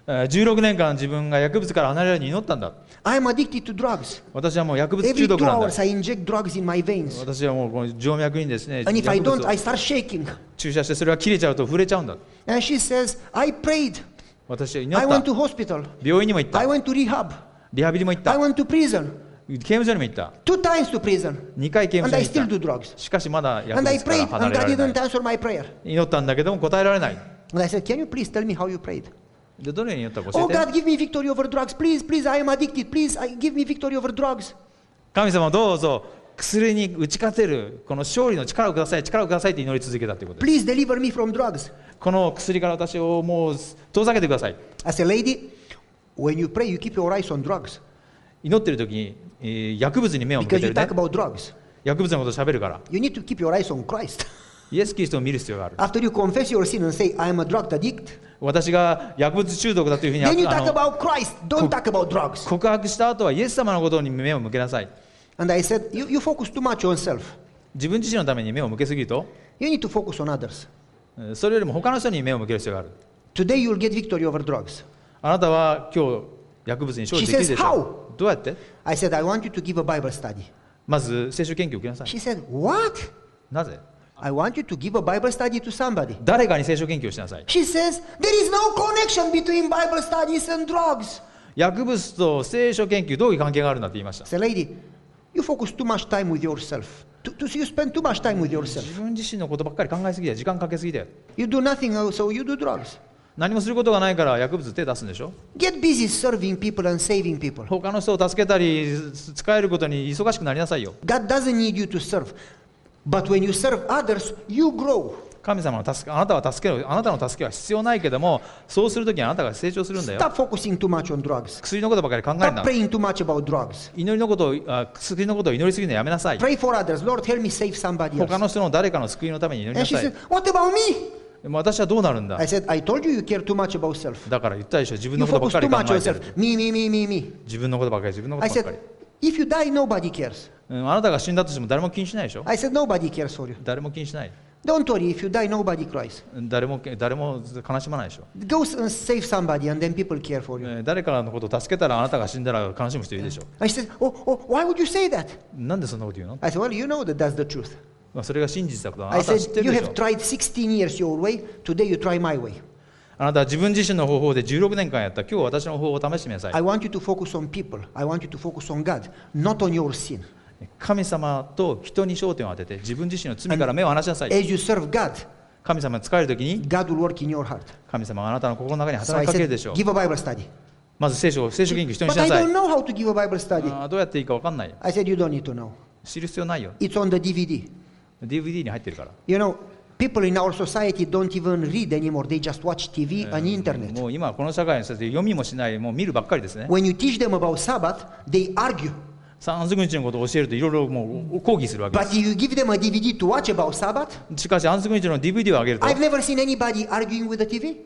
16年間自分が薬物から離れるように祈ったんだ。 I am addicted to drugs. 私はもう薬物 Every 中 2 毒なんだ。 hours I inject drugs in my veins. 私はもうこの静脈にですね、 And if I 薬物 don't, を I start shaking. 注射してそれが切れちゃうと触れちゃうんだ。 And she says, I prayed. 私は祈 I っ went た。 to hospital. 病院にも行っ I た。 went to rehab. リハビリも行っ I た。 went to prison. 刑務所にも行った。 2 times to prison. 2回刑務 And 所 I に行 still っ do drugs. た。しかしまだ薬 And I 物から prayed, 離 and れら God れな didn't い。 answer my prayer. 祈ったんだけども答えられない。 And I said, can you please tell me how you prayed? でどのように祈ったか教 Oh えて。 God, give me victory over drugs. Please, I am addicted. Please, give me victory over drugs. 神様どうぞ薬に打ち勝てるこの勝利の力をください、力をくださいって祈り続けたということです。 Please deliver me from drugs. この薬から私をもう遠ざけてください。 As a lady, when you pray, you keep your eyes on drugs. 祈ってる時に、薬物に目を向け Because て you るね talk。about drugs. 薬物のことを喋るから。 You need to keep your eyes on Christ. イエス・キリストを見る必要がある。 After you confess your sin and say, I am a drug addict, 私が薬物中毒だというふうに then you talk あの about Christ. Don't talk about drugs. 告白した後はイエス様のことに目を向けなさい。 And I said, you focus too much on self. 自分自身のために目を向けすぎると、 You need to focus on others. それよりも他の人に目を向ける必要がある。 Today you'll get victory over drugs. あなたは今日薬物に勝利できるでし She says, ょう。どうやって？ I said, I want you to give a Bible study. まず聖書研究を受けなさい。 She said, what? なぜ？ I want you to give a Bible study to somebody. 誰かに聖書研究をしなさい。 She says, there is no connection between Bible studies and drugs. 薬物と聖書研究どういう関係があるんだって言いました。 I said, lady, you focus too much time with yourself. You spend too much time with yourself. 自分自身のことばっかり考えすぎて時間かけすぎて You do nothing, so you do drugs. 何もすることがないから薬物手出すんでしょ。 Get busy serving people and saving people. 他の人を助けたり使えることに忙しくなりなさいよ。 God doesn't need you to serve. But when you serve others, you grow. 神様の助け、あなたは助ける、あなたの助けは必要ないけども、そうするときにあなたが成長するんだよ。 Stop focusing too much on drugs. 薬のことばかり考える Stop な。 praying too much about drugs. 祈りのことを、薬のことを祈りすぎるのやめなさい。 Pray for others. Lord, help me save somebody 他 else. の人の誰かの救いのために祈り And な she さい said,。what about me? 私はどうなるんだ I。said, I told you you care too much about self. だから言ったでしょ。自分 You のことば focus かり too 考 much え on てる self. Me. 自分のことばかり、自分のこ I とばっ said, かり。 if you die, nobody cares. あなたが死んだとしても誰も気にしないでしょ。 I said, nobody cares for you. 誰も気にしない。 Don't worry, if you die, nobody cries. 誰も悲しまないでしょ。 Go and save somebody and then people care for you. 誰かのことを助けたらあなたが死んだら悲しむ人いるでしょ。 I said, why would you say that? なんでそんなこと言うの？ I said, well, you know that that's the truth. それが真実だことはあ I なたは知っ said, て you るでし have ょ。 tried 16 years your way. Today you try my way. あなたは自分自身の方法で16年間やった。今日私の方法を試してみなさい。 I want you to focus on people. I want you to focus on God, not on your sin. 神様と人に焦点を当てて自分自身の罪から目を離しなさい。 As you serve God, 神様に仕えるときに God will work in your heart. 神様があなたの心の中に So I 働きかける said, でしょう。 give a Bible study. まず聖書研究人に But しな I さい。 don't know how to give a Bible study. どうやっていいか分かんない。 I said, you don't need to know. 知る必要ないよ。 It's on the DVD. DVD に入ってるから。 You know, people in our society don't even read anymore. They just watch TV and internet. もう今この社会の人たち読みもしない、もう見るばっかりですね。 When you teach them about Sabbath, they argue. 三足日のことを教えるといろいろもう抗議するわけで But if you give them a DVD to watch about Sabbath, す。しかし安息日の DVD をあげると I've never seen anybody arguing with the TV.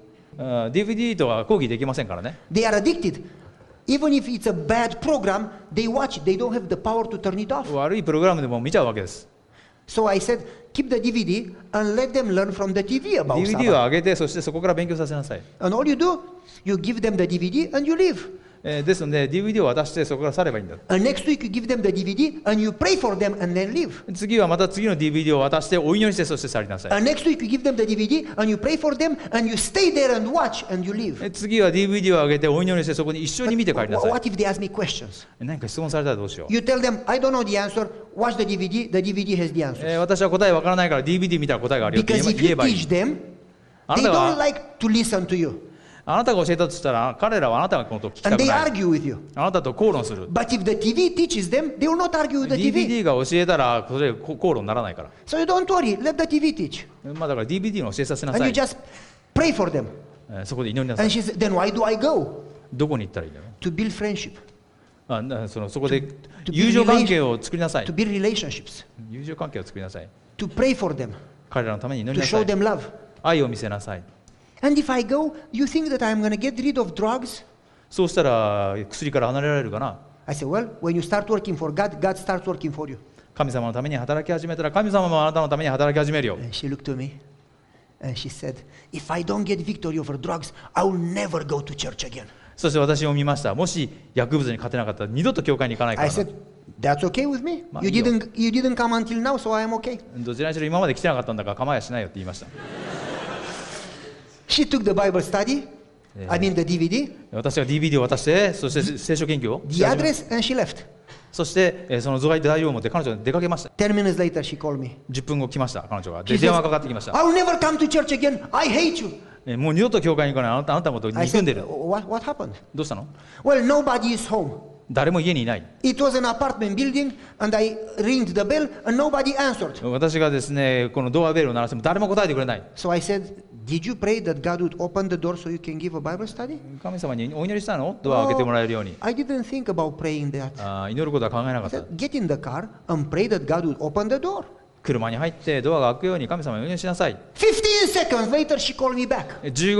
DVD とは抗議できませんからね。 They are addicted. Even if it's a bad program, they watch it. They don't have the power to turn it off. 悪いプログラムでも見ちゃうわけです。 So I said, keep the DVD and let them learn from the TV about DVD を Sabbath. 上げて、そしてそこから勉強させなさい。 And all you do, you give them the DVD and you leave. ですので DVD を渡してそこから去ればいいんだ。 And next week you give them the DVD and you pray for them and then leave. 次はまた次の DVD を渡してお祈りしてそして去りなさい。 And next week you give them the DVD and you pray for them and you stay there and watch and you leave. 次は DVD を上げてお祈りしてそこに一緒に見て帰りなさい。 What if they ask me questions? 何か質問されたらどうしよう。 You tell them, I don't know the answer. Watch the DVD. The DVD has the answer. 私は答えわからないから DVD 見たら答えがあるよって Because if 言え you ばいい。 teach them, あ they なた don't は like to listen to you. あなたが教えたとしたら、彼らはあなたがこのことを聞きた And く they ない。 argue with you. あなたと口論する。 But if the TV teaches them, they will not argue with the TV. DVD が教えたら、それ口論にならないから。 So you don't worry, let the TV teach. まあだから DVD の教えさせな And さ you い。 just pray for them. そこで祈りなさ And い。 she said, then why do I go? どこに行ったらいいんだろう。 To build friendship, そこで to 友情関係を作りなさい to。build relationships, 友情関係を作りなさい。 to pray for them, 彼らのために祈り to なさ show い。 them love. 愛を見せなさい。 And if I go, you think that I'm going to get rid of drugs? そうしたら薬から離れられるかな。 I said, well, when you start working for God, God starts working for you. 神様のために働き始めたら、神様もあなたのために働き始めるよ。 And she looked to me and she said, if I don't get victory over drugs, I will never go to church again. そして私を見ました。もし薬物に勝てなかったら二度と教会に行かないか I らな。 said, that's okay with me. Ma- You didn't come until now, so I am okay. どちらにしろ今まで来てなかったんだから構いはしないよって言いました。 She took the Bible study, I mean the DVD, 私が DVD を渡して、そして聖書研究をし the 始め address, and she left. そしてその造幣代を持って彼女が出かけました。 10 minutes later, she called me. 10分後来ました、彼女が。 She で、 says, 電話かかってきました。 I will never come to church again. I hate you. もう二度と教会に行かない。あなたのことを I 憎んで said, る。 what happened? どうしたの？ Well, nobody is home. 誰も家にいない。 It was an apartment building, and I ringed the bell, and nobody answered. 私がですね、このドアベルを鳴らしても誰も答えてくれない。 So I said, did you pray that God would open the door so you can give a Bible study? 神様にお祈りしたの？ドアを開けてもらえるように。 I didn't think about praying that. 祈ることは考えなか I った。 said, get in the car and pray that God would open the door. 車に入ってドアが開くように神様にお祈りしなさい。 15 seconds later, she called me back.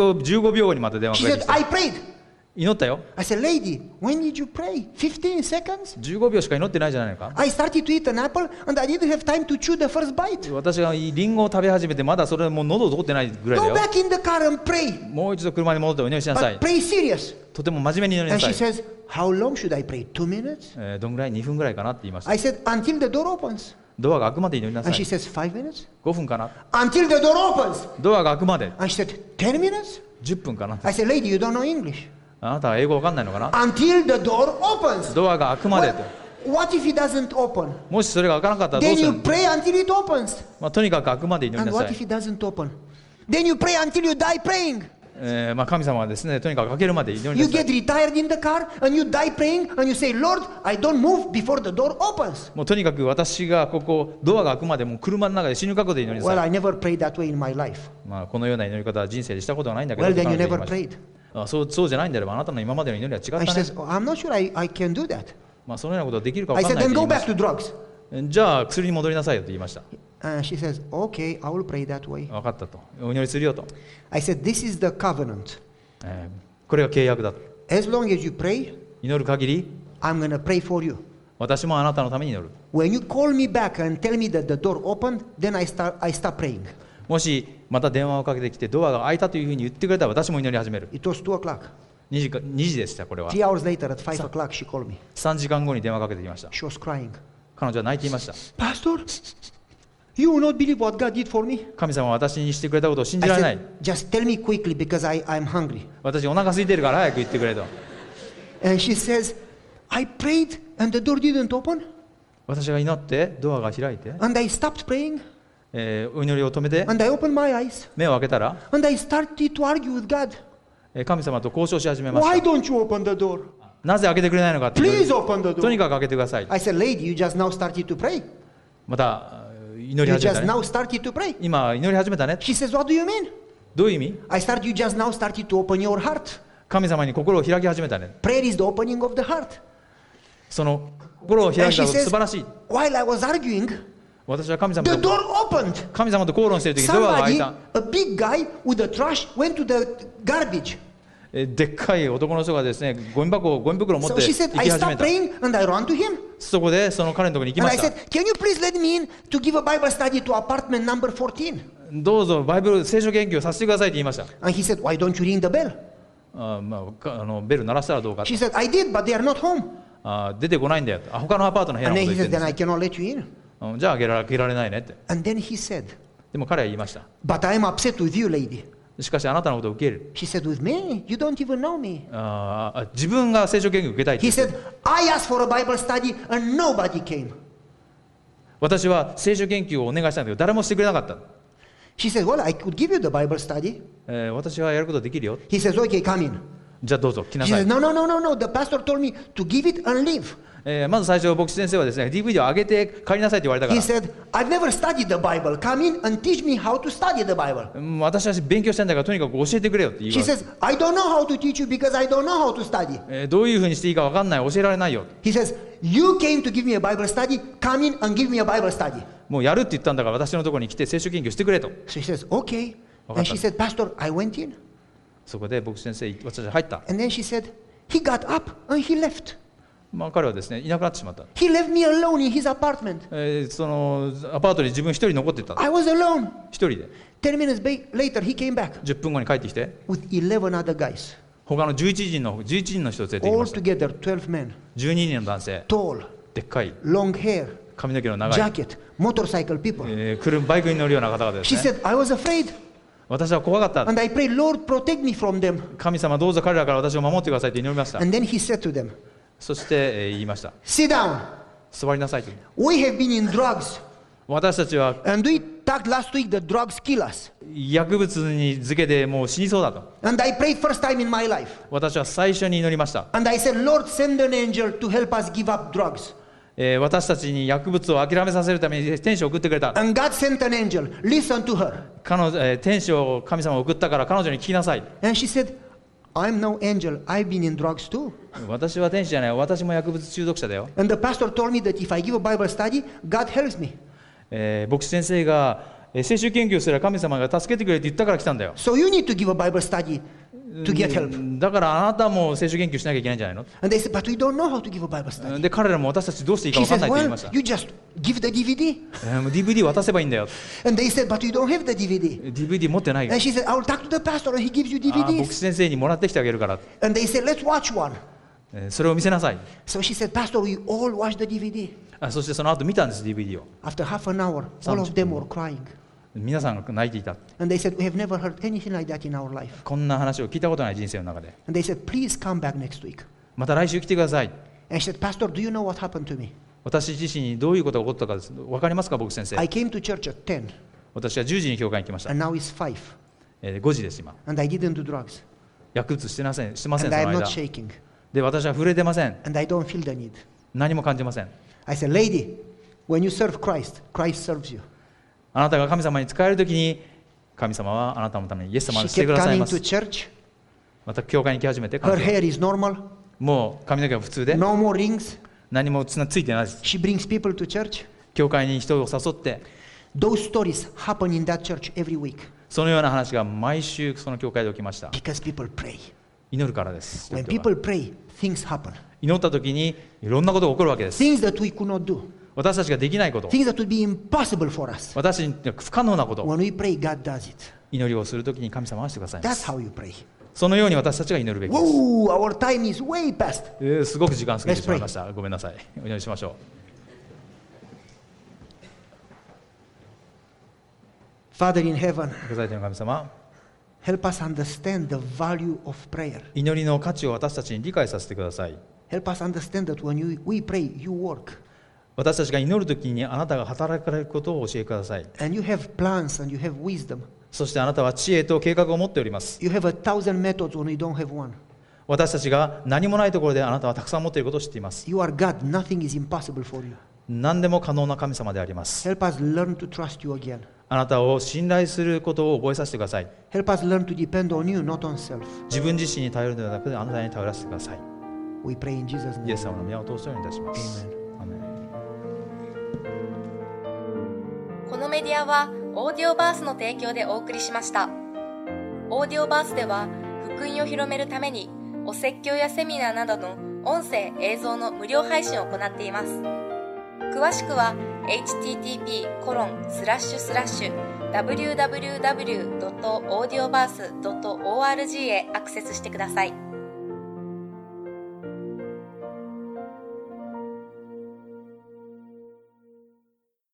15秒後にまた電話 She かけて said, きて I prayed. 祈ったよ。 I said, lady, when did you pray? 15 seconds? 15秒しか祈ってないじゃないのか。 I started to eat an apple, and I didn't have time to chew the first bite. 私がリンゴを食べ始めてまだそれもう喉を通ってないぐらいだ Go よ。 back in the car and pray. もう一度車に戻ってお祈りしなさ But い。 pray serious. とても真面目に祈り And な she さい。 says, how long should I pray? 2 minutes? どんぐらい？2分ぐらいかなって言いました。 I said, until the door opens. ドアが開くまで祈りなさ And she い。 says, 5 minutes? 5分かな。 Until the door opens. ドアが開くまで And she said, 10 minutes? 10分かな。 I said, lady, you don't know English. あなたは英語わかんないのかな。 Until the door opens. ドアが開くまで What, と。 what if it doesn't open? もしそれが開かなかったらどう Then す you るの？ pray until it opens. とにかく開くまで祈り And な what さ if い。 it doesn't open? Then you pray until you die praying. 神様はですね、とにかく開けるまで祈り You なさい。 get retired in the car and you die praying and you say, Lord, I don't move before the door opens. もうとにかく私がここドアが開くまでもう車の中で死ぬ覚悟で祈りな Well, さい。 I never prayed that way in my life. このような祈り方は人生でしたことはないんだけど、 Well, then you 彼女 never は言いまし prayed. たそうじゃないんであればあなたの今までの祈りは違 And っ she たね。 says, oh, I'm not sure I can do that. そのようなことができるか I 分かん said, ない then と go 言いま back し to drugs. た。じゃあ薬に戻りなさいよと言いました。 And she says, okay, I will pray that way. 分かったと。お祈りするよと。 I said, this is the covenant. これが契約だと。 As long as you pray, 祈る限り I'm going to pray for you. 私もあなたのために祈る。 When you call me back and tell me that the door opened, then I stop praying. もしまた電話をかけてきてドアが開いたというふうに言ってくれたら私も祈り始める。 It was 2 o'clock. 2時でしたこれは。 3 hours later at 5 o'clock, she called me. 3時間後に電話かけてきました。 She was crying. 彼女は泣いていました。 Pastor, you will not believe what God did for me. 神様は私にしてくれたことを信 I じられない。 said, just tell me quickly because I'm hungry. 私お腹空いてるから早く言ってくれと。 And she says, I prayed and the door didn't open. 私が祈ってドアが開いて、 And I stopped praying お祈りを止めて and I opened my eyes 目を開けたら、 and I started to argue with God. 神様と交渉し始めま Why した。 don't you open the door? なぜ開けてくれないのかって Please open the とに door. かく開けてください。 I said, lady, you just now started to pray. また祈 You り始め just たね。 now started to pray. 今祈り始めたね。 She says, what do you mean? どういう意味？ I started, you just now started to open your heart. 神様に心を開き始めたね。 Prayer is the opening of the heart. その心を開 And いた she こと says, 素晴らしい。 while I was arguing, 私は神様 the と door opened. 神様と口論している時ドアが開い Somebody, た。 a big guy with a trash, went to the garbage. でっかい男の人がですね、ゴミ袋を持って So 行 she き said, I 始め stopped た。 praying and I ran to him. そこでその彼のところに行き And ま I した。 said, can you please let me in to give a Bible study to apartment number 14? どうぞバイブル聖書研究をさせてくださいって言いました。 And he said, why don't you ring the bell? ベル鳴らしたらどうか。 She said, I did, but they are not home. 出てこないんだよ。他のアパートの部屋 And のこ then と he 言って said, るん then です I cannot let you in. じゃあ開けられないねって。 And then he said, でも彼は言いました。 but I am upset with you, lady. しかしあなたのことを受け入れる。 She said, with me? You don't even know me. 自分が聖書研究を受けたいって He 言って said, I asked for a Bible study and nobody came. 私は聖書研究をお願いしたんだけど誰もしてくれなかった。 She said, well, I could give you the Bible study. 私はやることできるよ。 He says, okay, come in. じゃあどうぞ来な She さ says, い。 no, no, no, no, no. The pastor told me to give it and leave. まず最初牧師先生はですね DVD を上げて帰りなさいって言われたか He ら、 said, I've never studied the Bible. Come in and teach me how to study the Bible. 私は勉強したんだからとにかく教えてくれよって言い She ます says, I don't know how to teach you because I don't know how to study. どういうふうにしていいか分かんない、教えられないよ。 He says, you came to give me a Bible study. Come in and give me a Bible study. もうやるって言ったんだから私のところに来て聖書研究してくれと。 So he says, okay. And she said, Pastor, I went in. そこで牧師先生私は入った。 And then she said, he got up and he left. 彼はですねいなくなってしまった。 He left me alone in his apartment. そのアパートに自分一人残っていた。 I was alone. 一人で 10 minutes later, he came back 10分後に帰ってきて with 11 other guys. 他の11人の人を連れて行き All ました。 together, 12 men. 12人の男性、 Tall, でっかい long hair, 髪の毛の長い、 jacket, motorcycle people. バイクに乗るような方々で She すね。 said, I was afraid. 私は怖かった。 And I prayed, Lord, protect me from them. 神様どうぞ彼らから私を守ってくださいと祈りました。 And then he said to them, そして言いました。 sit down. 座りなさいと。 We have been in drugs. 私たちは And we talked last week that drugs kill us. 薬物に漬けでもう死にそうだと。 And I prayed first time in my life. 私は最初に祈りました。 And I said, Lord, send an angel to help us give up drugs. 私たちに薬物を諦めさせるために天使を送ってくれた。 And God sent an angel. Listen to her. 天使を神様を送ったから彼女に聞きなさい。 And she said, I'm no angel. I've been in drugs too. 私は天使じゃない。私も薬物中毒者だよ。 And the pastor told me that if I give a Bible study, God helps me. 牧師先生が聖書研究すれば神様が助けてくれって言ったから来たんだよ。 So you need to give a Bible study to get help. だからあなたも聖書研究しなきゃいけないんじゃないの。 And they said, but we don't know how to give a Bible study. で彼らも私たちどうしていいか She 分かん says, ないと言いま well, した。 you just give the DVD. もう DVD 渡せばいいんだよ。 And they said, but you don't have the DVD. DVD 持ってないよ。 And she said, I will talk to the pastor and he gives you 牧 DVDs. 師先生にもらってきてあげるから。 And they said, let's watch one. それを見せなさい。 So she said, Pastor, we all watched the DVD. そしてその後見たんです DVD を。 After half an hour, all of them were crying. 皆さんが泣いていた。 And they said, we have never heard anything like that in our life. こんな話を聞いたことない人生の中で。 And they said, please come back next week. また来週来てください。 And she said, Pastor, do you know what happened to me? 私自身にどういうことが起こったかです。分かりますか、牧師先生。 I came to church at 10, 私は10時に教会に来ました。 and now it's 5. 5時です今。 And I didn't do drugs. 薬物してません、その And I'm 間 not。shaking. で、私は触れてません。 And I don't feel the need. 何も感じません。 I said, lady, when you serve Christ, Christ serves you. あなたが神様に仕えるときに、神様はあなたのためにイエス様 She にしてく kept ださい coming ま to す。 church. また教会に来始めて、 Her 彼女は hair is normal. もう髪の毛は普通で、 No more rings. 何もついてないです。 She brings people to church. 教会に人を誘って、 Those stories happen in that church every week そのような話が毎週その教会で起きました。 because people pray. 祈るからです。 When 人々は people pray, things happen. 祈った時にいろんなことが起こるわけです。 Things that we could not do. 私たちができないこと、 Things that would be impossible for us. 私に不可能なこと、 When we pray, God does it. 祈りをするときに神様はしてくださいま That's す。 how you pray. そのように私たちが祈るべきです。 Whoa, our time is way past. すごく時間過ぎて Let's しまいました。ごめんなさい。お祈りしましょう。 Father in heaven, ご在天の神様、 help us understand the value of prayer. 祈りの価値を私たちに理解させてください。 Help us understand that when we pray, you work. 私たちが祈るときにあなたが働かれることを教えてください。 And you have plans and you have wisdom. そしてあなたは知恵と計画を持っております。 You have 1,000 methods when we don't have one. 私たちが何もないところであなたはたくさん持っていることを知っています。 You are God. Nothing is impossible for you. 何でも可能な神様であります。 Help us learn to trust you again. あなたを信頼することを覚えさせてください。 Help us learn to depend on you, not on self. 自分自身に頼るのではなくあなたに頼らせてください。 We pray in Jesus' イエ name. ス様の宮を通してお願いいたします。 Amen. アメン。 このメディアはオーディオバースの提供でお送りしました。オーディオバースでは福音を広めるためにお説教やセミナーなどの音声・映像の無料配信を行っています。詳しくは http://www.audioverse.org へアクセスしてください。